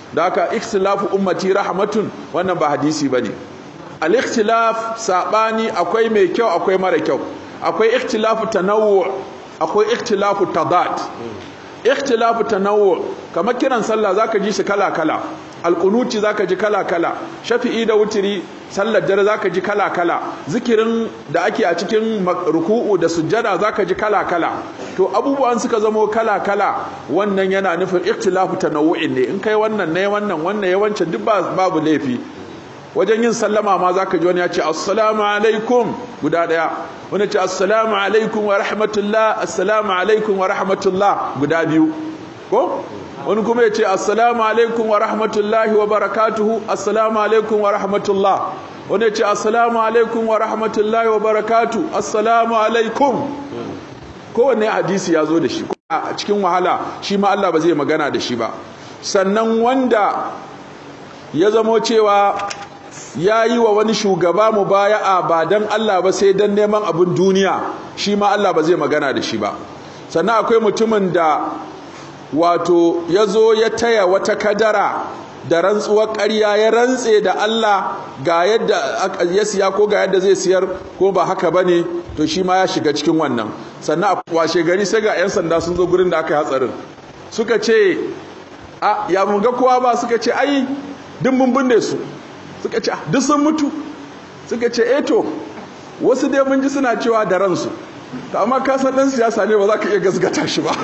da haka ikhtilafu ummati rahmatun wannan ba hadisi bane. Al-ikhtilaf sabani akwai mai kyau akwai mara kyau, akwai ikhtilafu tanawwu akwai ikhtilafu tadad. Ikhtilafu tanawwu kamar kiran sallah zaka ji shi kala kala, alqunuti zaka ji kala kala, shafi'i da wutiri sallar dare zaka ji kala kala, zikirin da ake a cikin ruku'u da sujjada zaka ji kala kala. To abubuwan suka zamo kala kala, wannan yana nufin ikhtilafu tanawwu'in ne. In kai wannan ne wannan ya wancan duk babu laifi. Wajen yin sallama ma zaka ji wani ya ce assalamu alaikum guda daya, wani ce assalamu alaikum wa rahmatullah, assalamu alaikum wa rahmatullah guda biyu, ko wani kuma ya ce assalamu alaikum wa rahmatullahi wa barakatuhu, assalamu alaikum wa rahmatullah, wani ya ce assalamu alaikum wa rahmatullahi wa barakatuhu, assalamu alaikum. Kowanne hadisi ya zo da shi a cikin wahala, shi ma Allah ba zai magana da shi ba. Sannan wanda ya zamo cewa ya yi wa wani shugaba mubaya'a ba dan Allah ba sai dan neman abin duniya, shi ma Allah ba zai magana da shi ba. Sannan akwai mutumin da wato ya zo ya taya wata kadara da rantsuwar ƙarya, ya rantse da Allah ga yadda ya siya ko ga yadda zai siyar ko ba haka bane, to shi ma ya shiga cikin wannan. Sannan a washe gari sai ga 'yan sanda sun zo gurin da aka yi hatsarin, suka ce ya mun ga kowa ba, suka ce ai duk mun binne su, suka ce duk sun mutu, suka ce to wasu dai mun ji suna cewa da ransu, to amma ka san dan siyasa ne ba za ka iya gasgata shi ba.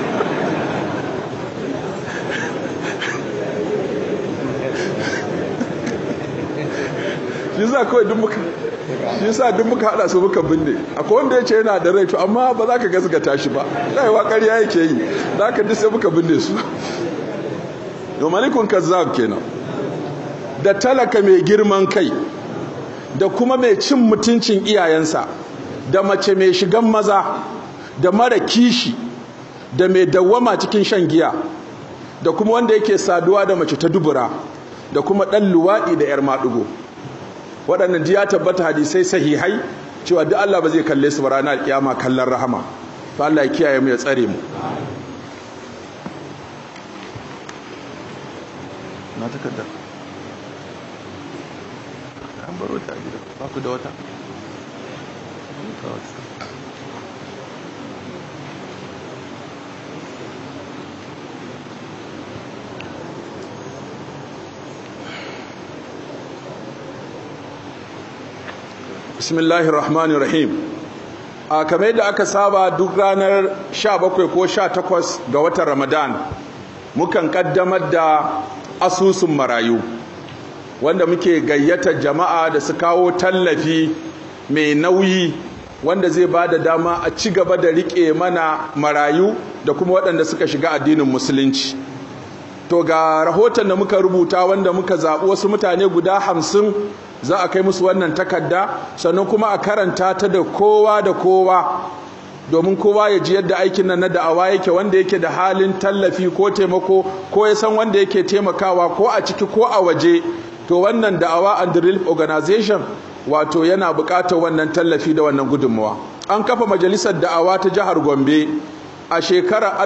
shi sa duk muka hada su muka binne. Akwai wanda ya ce yana da rai to amma ba za ka gasgata shi ba, rayuwa ƙarya yake yi, da aka duk sai muka binne su. Yau malikun kazzab kenan. Da talaka mai girman kai, da kuma mai cin mutuncin iyayensa, da mace mai shigan maza, da mara kishi, da mai dawwama cikin shan giya, da kuma wanda yake saduwa da mace ta dubura, da kuma ɗan luwaɗi da 'yar maɗugo. Waɗannan ji ya tabbata hadisai sahihai cewa duk Allah ba zai kalle su ba ranar kiyama kallon rahama. To Allah ya kiyaye mu ya tsare mu. Na takarda. An baro ta gida. Ba ku da wata? Bismillahir Rahmanir Rahim. Kamar yadda aka saba duk ranar 17 ko 18 ga watan Ramadan mukan kaddamar da asusun marayu, wanda muke gayyata jama'a da su kawo tallafi mai nauyi wanda zai bada dama a ci gaba da rike mana marayu da kuma waɗanda suka shiga addinin musulunci. To ga rahoton da muka rubuta wanda muka zaɓi wasu mutane guda 50 za a kai musu wannan takarda, sannan kuma a karanta ta da kowa domin kowa ya ji yadda aikin nan na da'awa yake, wanda yake da halin tallafi ko taimako ko ya san wanda yake taimakawa ko a ciki ko a waje, to wannan da'awa and relief organization wato yana buƙatar wannan tallafi da wannan gudunmawa. An kafa majalisar da'awa ta jihar Gombe a shekarar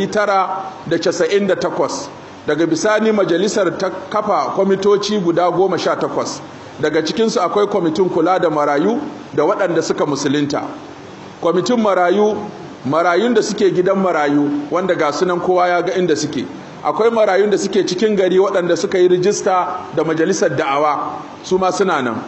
1998. Daga bisani majalisar ta kafa kwamitoci guda 18. Daga cikinsu akwai kwamitin kula da marayu da waɗanda suka musulunta. Kwamitin marayun da suke gidan marayu wanda ga sunan kowa ya ga inda suke. Akwai marayun da suke cikin gari waɗanda suka yi rijista da majalisar da'awa, su ma suna nan.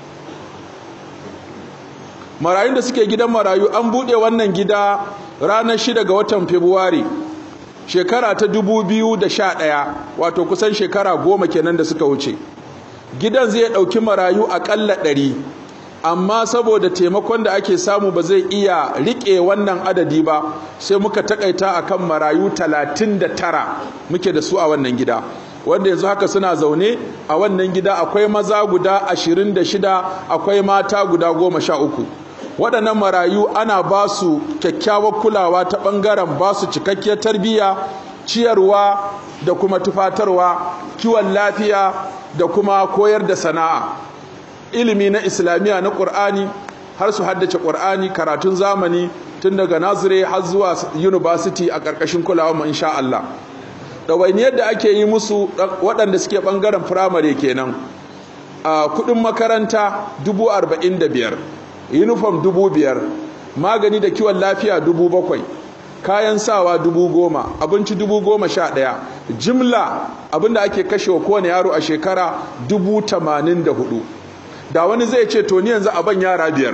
Marayun da suke gidan marayu an buɗe wannan gida ranar 6 ga watan Fabrairu shekara ta 2011, wato kusan shekara 10 kenan da suka wuce. Gidan zai ɗauki marayu aƙalla 100, amma saboda taimakon da ake samu ba zai iya riƙe wannan adadi ba, sai muka takaita akan marayu 39 muke da su a wannan gida, wanda yanzu haka suna zaune a wannan gida. Akwai maza guda 26, akwai mata guda 13. Waɗannan marayu ana ba su kyakkyawar kulawa ta ɓangaren ba su cikakkiyar tarbiyya, ciyarwa da kuma tufatarwa, kiwon lafiya da kuma koyar da sana'a, ilimi na islamiyya na Qur'ani har su haddace Qur'ani, karatun zamani tun daga nazire har zuwa university a ƙarƙashin kulawa mu insha Allah. ɗawainiyar da ake yi musu waɗanda suke ɓangaren firamare kenan a kuɗin makaranta 45,000, uniform 5,000, magani da kiwon lafiya 7,000, kayan sawa 10,000, abinci 11,000, jimla abinda ake kashewa kowane yaro a shekara 84,000. da wani zai ce to ni yanzu a ban yara 5,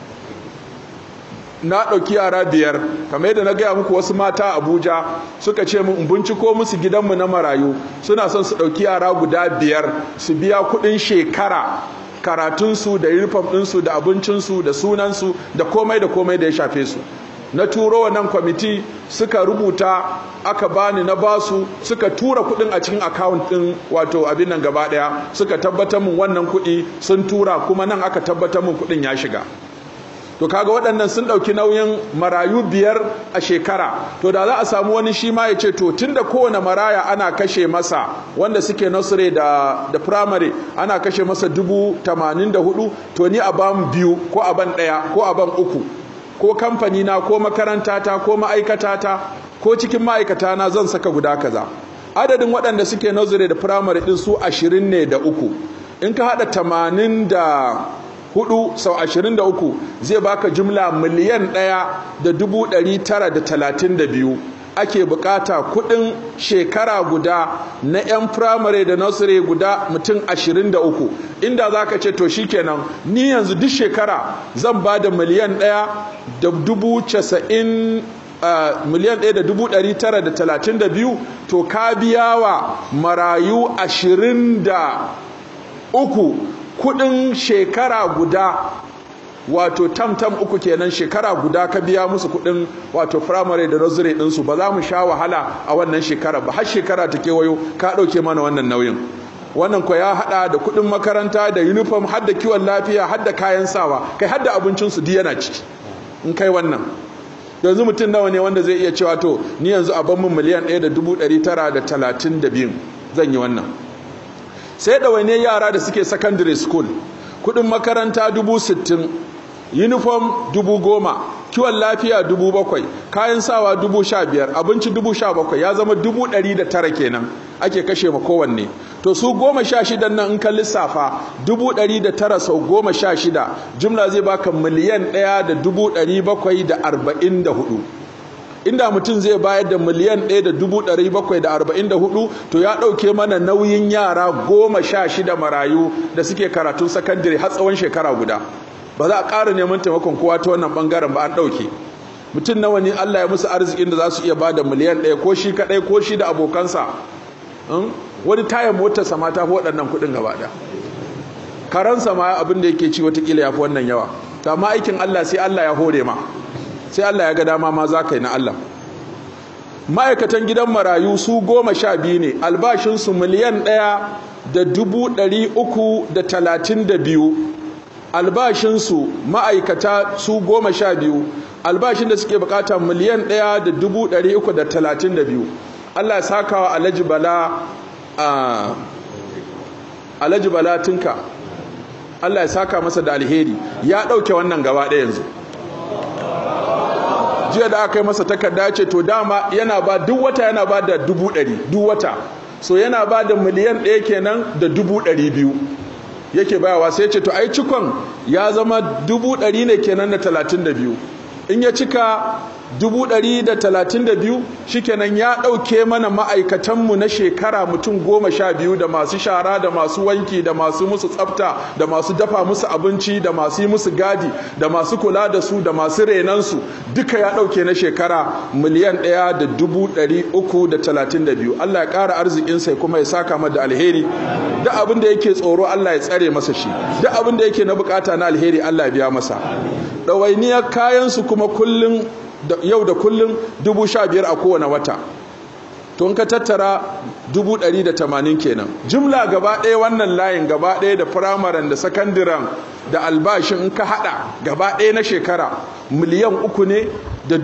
na ɗauki yara 5, kamar yadda na gaya muku wasu mata a Abuja suka ce mun binciko musu gidanmu na marayu suna son su ɗauki yara guda 5 su biya kuɗin shekara karatunsu da uniform ɗinsu da abincinsu da sunansu da komai da ya shafe su. Na turo wannan kwamiti suka rubuta aka bani na basu suka tura kuɗin a cikin account ɗin wato abin nan gaba ɗaya suka tabbatar mun wannan kuɗi sun tura kuma nan aka tabbatar mun kuɗin ya shiga. To kaga waɗannan sun ɗauki nauyin marayu 5 a shekara. To da za a samu wani shi ma ya ce to tunda kowane maraya ana kashe masa wanda suke nursery da primary ana kashe masa 84,000, to ni a ban 2 ko a ban 1 ko a ban 3 ko kamfani na ko makaranta ta ko ma'aikata ta ko cikin ma'aikata na zan saka guda kaza. Adadin waɗanda suke nursery da primary din su 23. In ka hada 84 sau 23 zai baka jumla miliyan 1,932 ake bukata kudin shekara guda na 'yan firamare da nursery guda mutum 23. Inda zaka ce to shikenan ni yanzu duk shekara zan ba da miliyan 1,932 to ka biya wa marayu 23 kudin shekara guda, wato tam 3 kenan shekara guda ka biya musu kudin wato primary da nursery ɗinsu. Ba za mu sha wahala a wannan shekara ba, har shekara ta kewayo ka ɗauke mana wannan nauyin. Wannan ko ya hada da kudin makaranta da uniform har da kiwon lafiya har da kayan sawa kai har da abincinsu duk yana ciki. In kai wannan yanzu mutum nawa ne wanda zai iya cewa to ni yanzu a ban mun miliyan 1,932 zan yi wannan. Sai ɗawainiyar yara da suke secondary school kudin makaranta 60,000, uniform 10,000, kiwon lafiya 7,000, kayan sawa 15,000, abinci 17,000, ya zama 109 kenan ake kashe ma kowanne. To su 16 nan in ka lissafa 109 sau 16 jumla zai baka miliyan 1,744. Inda mutum zai bayar da miliyan 1,744 to ya ɗauke mana nauyin yara 16 marayu da suke karatun sakandare har tsawon shekara guda. Ba za a ƙara neman taimakon kowa ta wannan ɓangaren ba, an ɗauke. Mutum nawa ne Allah ya musu arzikin da za su iya ba da miliyan 1 ko shi kaɗai ko shi da abokansa. Wani tayar motarsa ma ta fi waɗannan kuɗin gaba ɗaya. Karansa ma abin da yake ci watakila ya fi wannan yawa. Ta ma aikin Allah sai Allah ya hore ma. Sai Allah ya ga dama ma za ka yi na Allah. Ma'aikatan gidan marayu su 12 ne, albashinsu miliyan 1,332. Albashinsu ma'aikata su 12, albashin da suke bukata miliyan 1,332. Allah ya saka wa Alhaji Bala Tinka, Allah ya saka masa da alheri, ya ɗauke wannan gaba ɗaya yanzu. Jiya da aka yi masa takarda ce to dama yana ba duk wata yana ba da 100,000 duk wata, so yana ba da miliyan 1 kenan da 200,000 yake bayawa. Sai ce to ai cikon ya zama 100,000 ne kenan na 32. In ya cika 132 shikenan ya ɗauke mana ma'aikatanmu na shekara mutum 12 da masu shara da masu wanki da masu musu tsafta da masu dafa musu abinci da masu yi musu gadi da masu kula da su da masu renansu, duka ya ɗauke na shekara miliyan 1,332. Allah ya ƙara arzikinsa kuma ya saka mada alheri. Duk abin da yake tsoro Allah ya tsare masa shi, duk abin da yake na bukata na alheri Allah ya biya masa. Ɗawainiyar kayansu kuma kullum yau da kullum 15,000 a kowane wata. To in ka tattara 180 kenan. Jumla gaba ɗaya wannan layin gaba ɗaya da firamaren da sakandiran da albashin in ka haɗa gaba ɗaya na shekara miliyan 3 ne da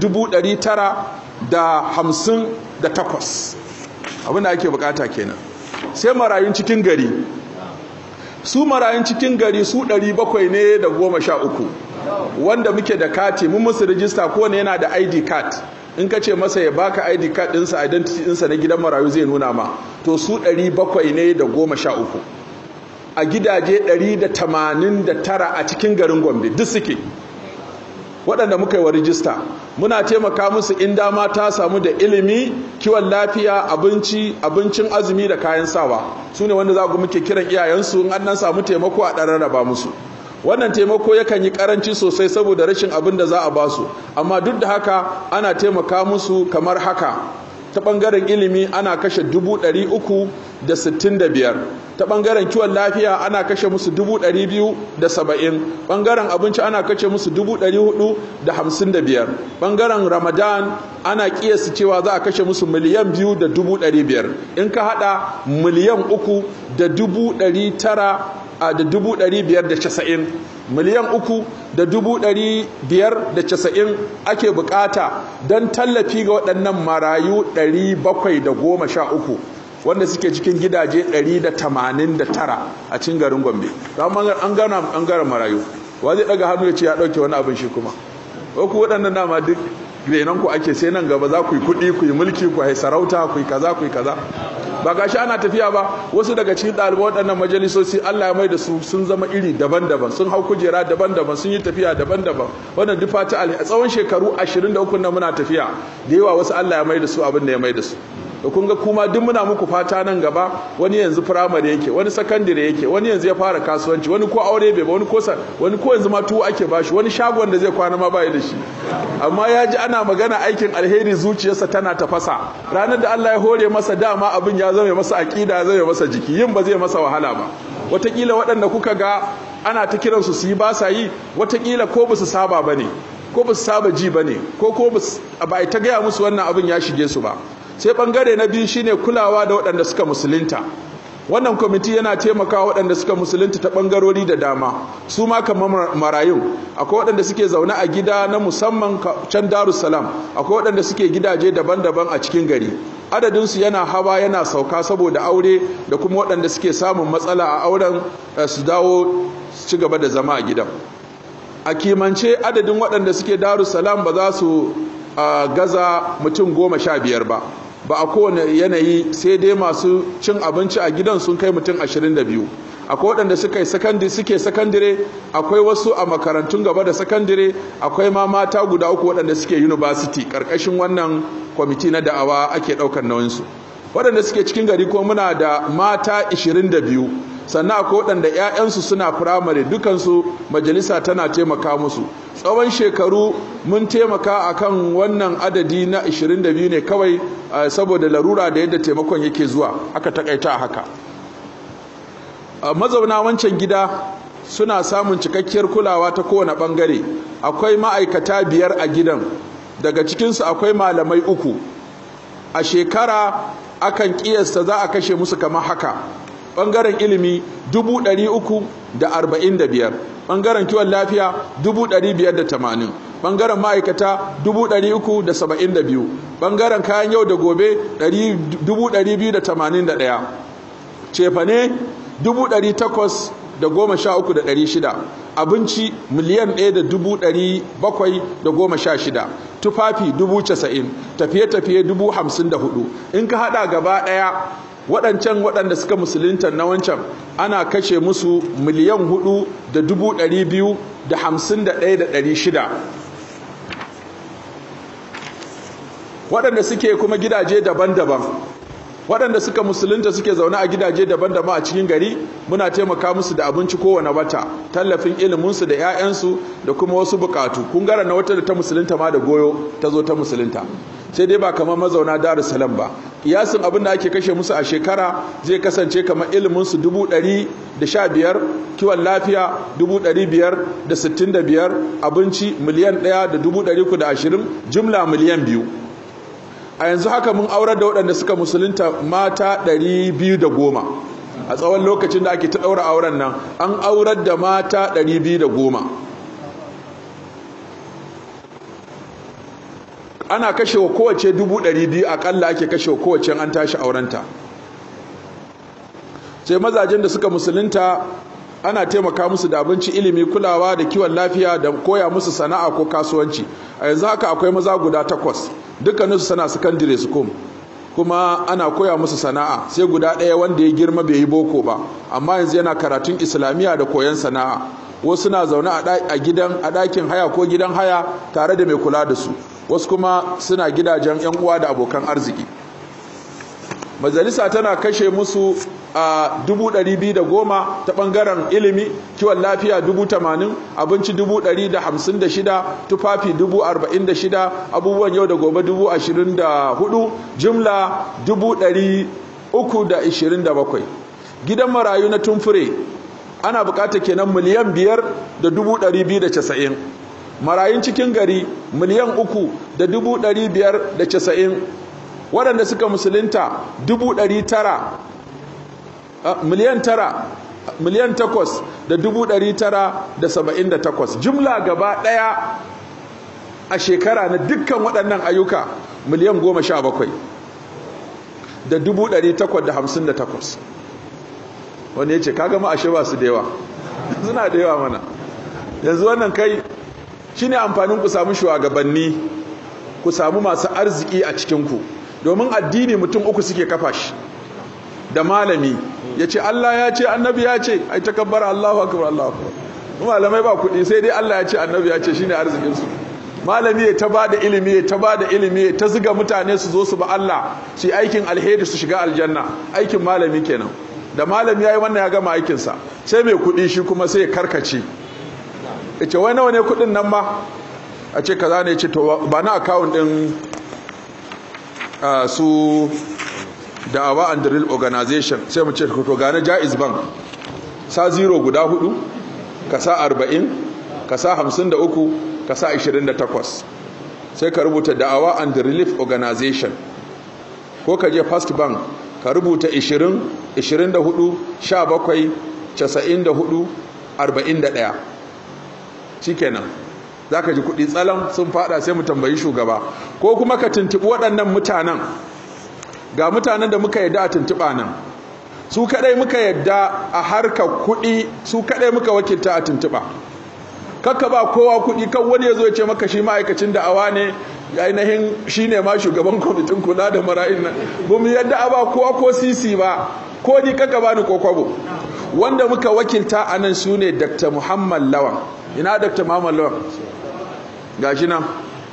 958. Abin da ake bukata kenan. Sai marayun cikin gari. Su marayun cikin gari su 700 ne da 13. Wanda muke da kati mun musu rijista ko ne yana da ID card in ka ce masa ya baka ID card ɗinsa identity ɗinsa na gidan marayu zai nuna ma to su 713 a gidaje 189 a cikin garin Gombe duk suke waɗanda muka yi wa rijista muna taimaka musu in dama ta samu da ilimi kiwon lafiya abincin azumi da kayan sawa su ne wanda za ku muke kiran iyayensu in an nan samu taimako a ɗan raba musu wannan taimako yakan yi karanci sosai saboda rashin abin da za a ba su amma duk da haka ana taimaka musu kamar haka ta ɓangaren ilimi ana kashe 365 ta ɓangaren kiwon lafiya ana kashe musu 270 ɓangaren abinci ana kashe musu 455 ɓangaren ramadan ana kiyasta cewa za a kashe musu miliyan 2,500 in ka hada miliyan 3,990 miliyan 3,590 ake bukata don tallafi ga waɗannan marayu 713 wanda suke cikin gidaje 189 a cikin garin Gombe an gana marayu wa zai daga hannu ya ce ya dauke wani abin shi kuma ku waɗannan dama duk renan ku ake sai nan gaba za ku yi kuɗi ku yi mulki ku yi sarauta ku yi kaza ba gashi ana tafiya ba wasu daga cikin ɗaliban waɗannan majalisoci Allah ya mai da su sun zama iri daban-daban sun hau kujera daban-daban sun yi tafiya daban-daban wannan duk fata a tsawon shekaru 23 na muna tafiya da yawa wasu Allah ya mai da su abin da ya mai da su da kun ga kuma duk muna muku fata nan gaba wani yanzu firamare yake wani sakandire yake wani yanzu ya fara kasuwanci wani ko aure bai ba wani ko yanzu ma tuwo ake bashi wani shagon da zai kwana ma bai da shi amma ya ji ana magana aikin alheri zuciyarsa tana tafasa ranar da Allah ya hore masa dama abin ya zama masa aqida ya zama masa jiki yin ba zai masa wahala ba watakila waɗanda kuka ga ana ta kiransu su yi ba sa yi watakila ko ba su saba bane ko ba su saba ji bane ko ba ta gaya musu wannan abin ya shige su ba sai bangare na biyu shine kulawa da waɗanda suka musulunta wannan kwamiti yana taimakawa waɗanda suka musulunta ta bangarori da dama su ma kamar marayun akwai waɗanda suke zaune a gida na musamman can Darussalam akwai waɗanda suke gidaje daban-daban a cikin gari adadinsu yana hawa yana sauka saboda aure da kuma waɗanda suke samun matsala a auren su dawo su ci gaba da zama a gidan a kimance adadin waɗanda suke Darussalam ba za su gaza mutum 15 ba a kowane yanayi sai dai masu cin abinci a gidan sun kai mutum 22 akwai waɗanda suke sakandire akwai wasu a makarantun gaba da sakandire akwai ma mata guda 3 waɗanda suke university ƙarƙashin wannan kwamiti na da'awa ake ɗaukar nauyinsu waɗanda suke cikin gari ko muna da mata 22 sannan akwai waɗanda 'ya'yansu suna firamare dukansu majalisa tana taimaka musu tsawon shekaru mun taimaka akan wannan adadi na 22 ne kawai saboda larura da yadda taimakon yake zuwa aka takaita haka mazauna wancan gida suna samun cikakkiyar kulawa ta kowane bangare akwai ma'aikata 5 a gidan daga cikinsu akwai malamai 3 a shekara akan kiyasta za a kashe musu kamar haka ɓangaren ilimi 345 ɓangaren kiwon lafiya 580 ɓangaren ma'aikata 372 ɓangaren kayan yau da gobe 281 cefane 813,600 abinci miliyan 1,716 tufafi 90,000 tafiye-tafiye 54,000 in ka hada gaba daya waɗanda suka musulunta na wancan ana kashe musu miliyan 4,251,600 waɗanda suke kuma gidaje daban-daban waɗanda suka musulunta suke zaune a gidaje daban-daban a cikin gari muna taimaka musu da abinci kowane wata tallafin iliminsu da 'ya'yansu da kuma wasu bukatu kun gara na wata da ta musulunta ma da goyo ta zo ta musulunta sai dai ba kamar mazauna Darussalam ba kiyasin abin da ake kashe musu a shekara zai kasance kamar iliminsu 115,000 kiwon lafiya 565 abinci miliyan 1,320 jumla miliyan 2 a yanzu haka mun aurar da waɗanda suka musulunta mata 210 a tsawon lokacin da ake ta ɗaura auren nan an aurar da mata 210 ana kashewa kowace 200,000 akalla ake kashewa kowace an tashi aurenta sai mazajen da suka musulunta ana taimaka musu da abinci ilimi kulawa da kiwon lafiya da koya musu sana'a ko kasuwanci a yanzu haka akwai maza guda 8 dukkaninsu suna secondary school kuma ana koya musu sana'a, sai guda ɗaya wanda ya girma bai yi boko ba amma yanzu yana karatun islamiyya da koyon sana'a. Wasu na zaune a ɗakin haya ko gidan haya tare da mai kula da su, wasu kuma suna gidajen 'yan uwa da abokan arziki. Majalisa tana kashe musu a 210,000 ta ɓangaren ilimi, kiwon lafiya 80,000, abinci 156,000, tufafi 46,000, abubuwan yau da gobe 24,000, jumla 327. Gidan marayu na Tumfure ana bukata kenan miliyan 5,290. Marayun cikin gari miliyan 3,590. Waɗanda suka musulunta 8,978,978. Jumla gaba ɗaya a shekara na dukkan waɗannan ayyuka miliyan 17,858. wani ya ce kaga ma ashe ba su da yawa suna da yawa mana. Yanzu wannan kai shine amfanin ku samu shugabanni, ku samu masu arziki a cikinku, domin addini mutum uku suke kafa shi, da malami ya ce Allah ya ce annabi ya ce ai takabbara Allahu akbar Allahu akbar. Malamai ba kuɗi sai dai Allah ya ce annabi ya ce shine arzikinsu. Malami ya ta bada ilimi ya ta bada ilimi ya ta ziga mutane su zo su ba Allah su yi aikin alheri su shiga aljanna. Aikin malami kenan. Da malami yayi wannan ya gama aikinsa, sai mai kuɗi shi kuma sai ya karkace ya ce wai nawa ne kuɗin nan ma a ce kaza ne, ya ce to ba na account din su da'awa and drill organization, sai mu ce to gane Jaiz Bank, sa 0 guda 4 ka sa 40 ka sa 53 ka sa 28, sai ka rubuta da'awa and relief organization. Ko ka je First Bank ka rubuta 20 24 17 94 41. Shikenan zaka ji kudi tsalan sun fada, sai mu tambayi shugaba. Ko kuma ka tuntubi waɗannan mutanen, ga mutanen da muka yadda a tuntuba nan, su kadai muka yadda a harkar kudi, su kadai muka wakilta a tuntuba. Kakka ba kowa kudi, kan wani yazo ya ce maka shi ma'aikacin da'awa ne, ainihin shine ma shugaban kwamitin kula da mara'in nan. Bamu yadda a ba kowa ko sisi ba, ko ni kakka bani ko kwabo. Wanda muka wakilta anan sune Dr. Muhammad Lawan. Ina Dr. Muhammad Lawan? Gashi nan.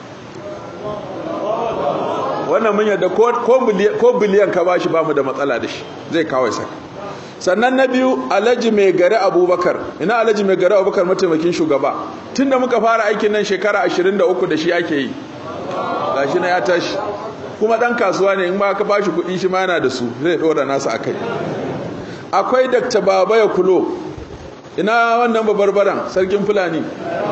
Wannan mun yadda ko biliyan ka bashi bamu da matsala da shi, zai kawai saka. Sannan na biyu Alhaji Mai Gari Abubakar. Ina Alhaji Mai Gari Abubakar mataimakin shugaba. Tunda muka fara aikin nan shekara 23 da shi ake yi. Gashi na ya tashi. Kuma dan kasuwa ne, in ba ka bashi kuɗi shi ma yana da su, zai dora nasa akai. Akwai Dr. Babaya Kulo. Ina wannan babarbaran sarkin Fulani.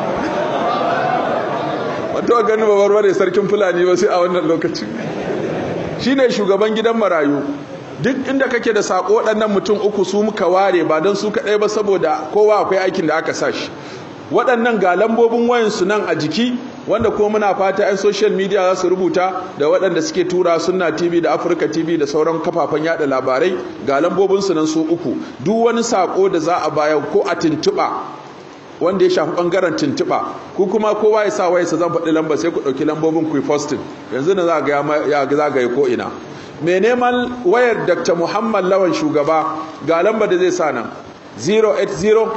Wato ganin babarbare sarkin Fulani ba sai a wannan lokacin. Shine shugaban gidan marayu. Duk inda kake da sako waɗannan mutum uku su muka ware, ba don su kaɗai ba, saboda kowa akwai aikin da aka sa shi. Waɗannan ga lambobin wayansu nan a jiki, wanda ko muna fata 'yan social media za su rubuta, da waɗanda suke tura Sunna TV da Africa TV da sauran kafafen yada labarai, ga lambobinsu nan su uku. Duk wani sako da za a bayar ko a tuntuɓa wanda ya shafi ɓangaren tuntuɓa, ku kuma kowa ya sa wayarsa, zan faɗi lamba sai ku ɗauki lambobin ku yi posting. Yanzu na za ga ya zagaye ko ina. Mai neman wayar Dr. Muhammad Lawan shugaba, ga lamba da zai sa nan 080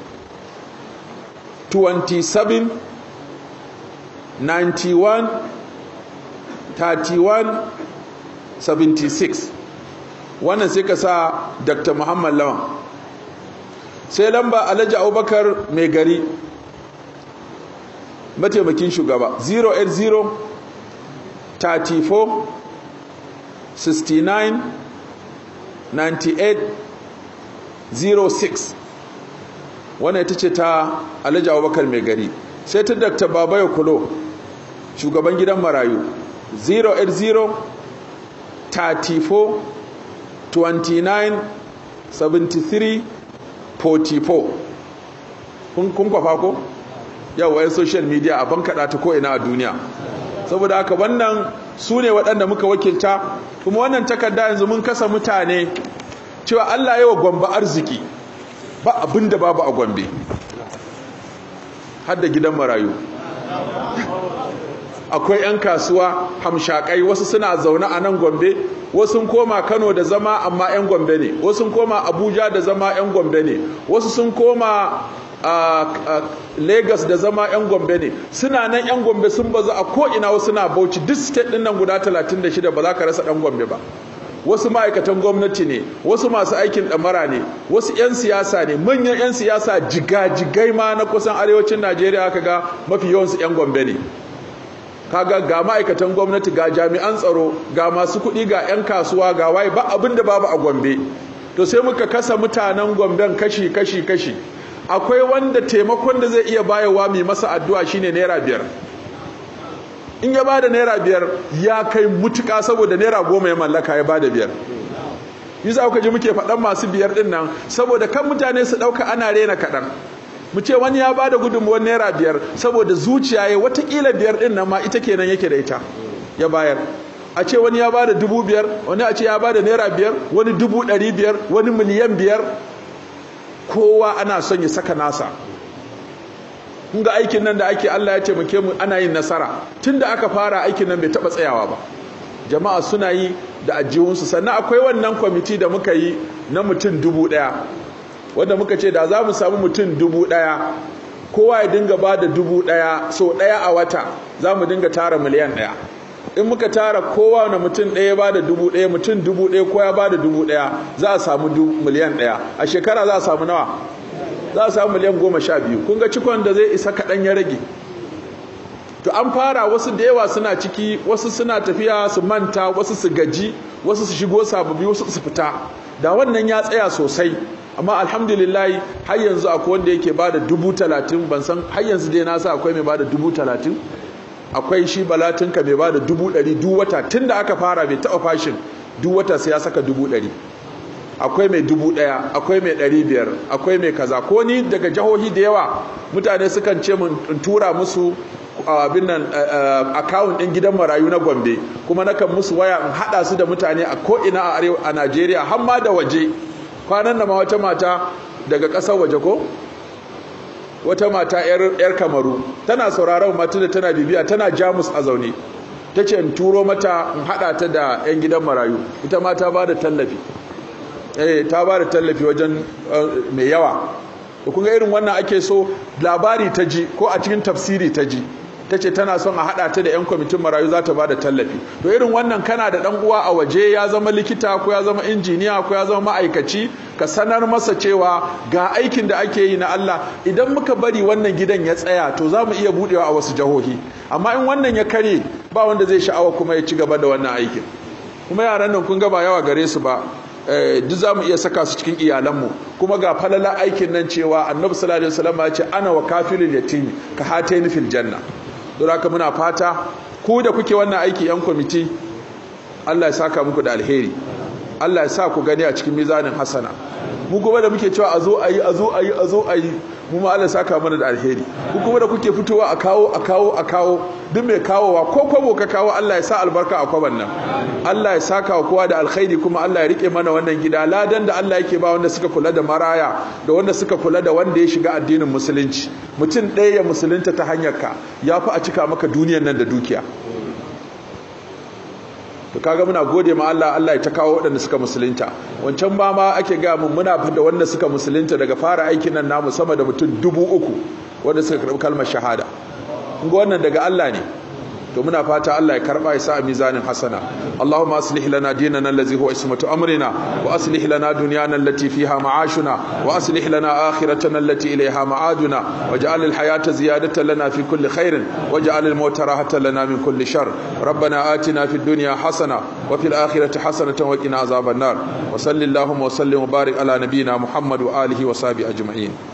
27 91 31 76. Wannan sai ka sa Dr. Muhammad Lawan. Sai lamba Alhaji Abubakar Mai Gari mataimakin shugaba 080 34 69 98 06. Wannan ita ce ta Alhaji Abubakar Mai Gari. Sai ta Dr. Babaya Kulo shugaban gidan marayu 080 34 29 73 44. kun kwafa ko? Yawa, social media a bankaɗa ta ko'ina a duniya. Saboda haka wannan su ne waɗanda muka wakilta. Kuma wannan takarda yanzu mun kasa mutane cewa Allah yawa Gombe arziki, ba abin da babu a Gombe, har da gidan marayu. akwai 'yan kasuwa hamshakai, wasu suna zaune a nan Gombe, wasu sun koma Kano da zama amma 'yan Gombe ne, wasu sun koma Abuja da zama 'yan Gombe ne, wasu sun koma Lagos da zama 'yan Gombe ne. Suna nan 'yan Gombe sun bazu a ko'ina, wasu na Bauchi, duk state ɗin nan guda 36 ba za ka rasa ɗan Gombe ba. Wasu ma'aikatan gwamnati ne, wasu masu aikin ɗamara ne, wasu 'yan siyasa ne, manyan 'yan siyasa jigajigai ma na kusan arewacin Najeriya aka ga mafi yawansu 'yan Gombe ne. Kaga ga ma'aikatan gwamnati, ga jami'an tsaro, ga masu kuɗi, ga 'yan kasuwa, ga waye, ba abin da babu a Gombe. To sai muka kasa mutanen Gomben kashi. Akwai wanda taimakon da zai iya bayarwa mai masa addu'a shine naira 5. In ya bada naira 5 ya kai mutuka, saboda naira 10 ya mallaka ya bada 5. Yasa kuka ji muke faɗan masu 5 din nan, saboda kan mutane su ɗauka ana rena kaɗan. Mu ce wani ya bada gudunmuwar naira 5 saboda zuciya ya watakila 5 din nan ma ita kenan yake da ita ya bayar. A ce wani ya bada 5,000, wani a ce ya bada naira 5, wani 500,000, wani miliyan 5. Kowa ana son ya saka nasa. Kun ga aikin nan da ake, Allah ya ce muke mu ana yin nasara. Tunda aka fara aikin nan bai taba tsayawa ba. Jama'a suna yi da ajihunsu. Sannan akwai wannan kwamiti da muka yi na mutum 1,000, wanda muka ce da za mu samu mutum 1,000, kowa ya dinga ba da 1,000 so ɗaya a wata, za mu dinga tara miliyan 1. In muka tara kowa na mutum ɗaya ba da 1,000, mutum 1,000 kowa ya ba da 1,000, za a samu miliyan 1. A shekara za a samu nawa? Za a samu miliyan 12. Kun ga cikon da zai isa kaɗan ya rage. To an fara, wasu da yawa suna ciki, wasu suna tafiya su manta, wasu su gaji, wasu su shigo sababbi, wasu su fita. Da wannan ya tsaya sosai. Amma alhamdulillah har yanzu akwai wanda yake ba da 30,000, ban san har yanzu dai na sa akwai mai ba da 30,000. Akwai shi Balatinka mai ba da 100,000 duk wata, tun da aka fara bai taɓa fashin, duk wata sai ya saka 100,000. Akwai mai 1,000, akwai mai 500, akwai mai kaza. Ko ni daga jihohi da yawa mutane sukan ce mun in tura musu abin nan account ɗin gidan marayu na Gombe, kuma nakan musu waya in haɗa su da mutane a ko'ina a Najeriya har ma da waje. Kwanan da ma wata mata daga ƙasar waje, ko wata mata 'yar Kamaru tana sauraron mata da tana bibiya, tana Jamus a zaune, ta ce in turo mata in haɗa ta da 'yan gidan marayu. Ita ma ta ba da tallafi, ta ba da tallafi wajen mai yawa. Kun ga irin wannan ake so. Labari ta ji ko a cikin tafsiri ta ji, ta ce tana son a haɗa ta da 'yan kwamitin marayu, za ta ba da tallafi. To irin wannan kana da ɗan uwa a waje, ya zama likita ko ya zama injiniya ko ya zama ma'aikaci, ka sanar masa cewa ga aikin da ake yi na Allah. Idan muka bari wannan gidan ya tsaya, to za mu iya buɗewa a wasu jihohi. Amma in wannan ya karye, ba wanda zai sha'awa kuma ya ci gaba da wannan aikin. Kuma yaran nan kun ga ba yawa gare su ba, duk za mu iya saka su cikin iyalanmu. Kuma ga falala aikin nan cewa Annabi sallallahu alaihi wasallam ya ce ana wa kafilul yatimi ka hataini fil janna. Don haka muna fata ku da kuke wannan aiki, 'yan kwamiti, Allah ya saka muku da alheri, Allah ya sa ku gani a cikin mizanin hasana. Mu kuma da muke cewa a zo a yi, mu ma Allah ya saka mana da alheri. Ku kuma da kuke fitowa a kawo, duk mai kawowa ko kwabo ka kawo, Allah ya sa albarka a kwaban nan. Allah ya saka wa kowa da alkhairi, kuma Allah ya rike mana wannan gida. Ladan da Allah yake ba wanda suka kula da maraya da wanda suka kula da wanda ya shiga addinin musulunci. Mutum ɗaya ya musulunta ta hanyar ka, ya fi a cika maka duniyar nan da dukiya. To kaga muna gode ma Allah, Allah ya ta kawo waɗanda suka musulunta. Wancan ba ma ake ga mun muna da wanda suka musulunta daga fara aikin nan namu sama da mutum 3,000 wanda suka karɓi kalmar shahada. Kun ga wannan daga Allah ne. To muna fata Allah ya karba ya sa a mizanin hasana. Allahumma aslih lana dinana allazi huwa ismatu amrina, wa aslih lana dunyana allati fiha ma'ashuna, wa aslih lana akhiratana allati ilayha ma'aduna, waj'al al-hayata ziyadatan lana fi kulli khairin, waj'al al-mauta rahatan lana min kulli shar. Rabbana atina fid dunya hasana wa fil akhirati hasanatan wa qina azaban nar. Wa sallallahu wa sallim wa barik ala nabiyyina Muhammad wa alihi wa sahbihi ajma'in.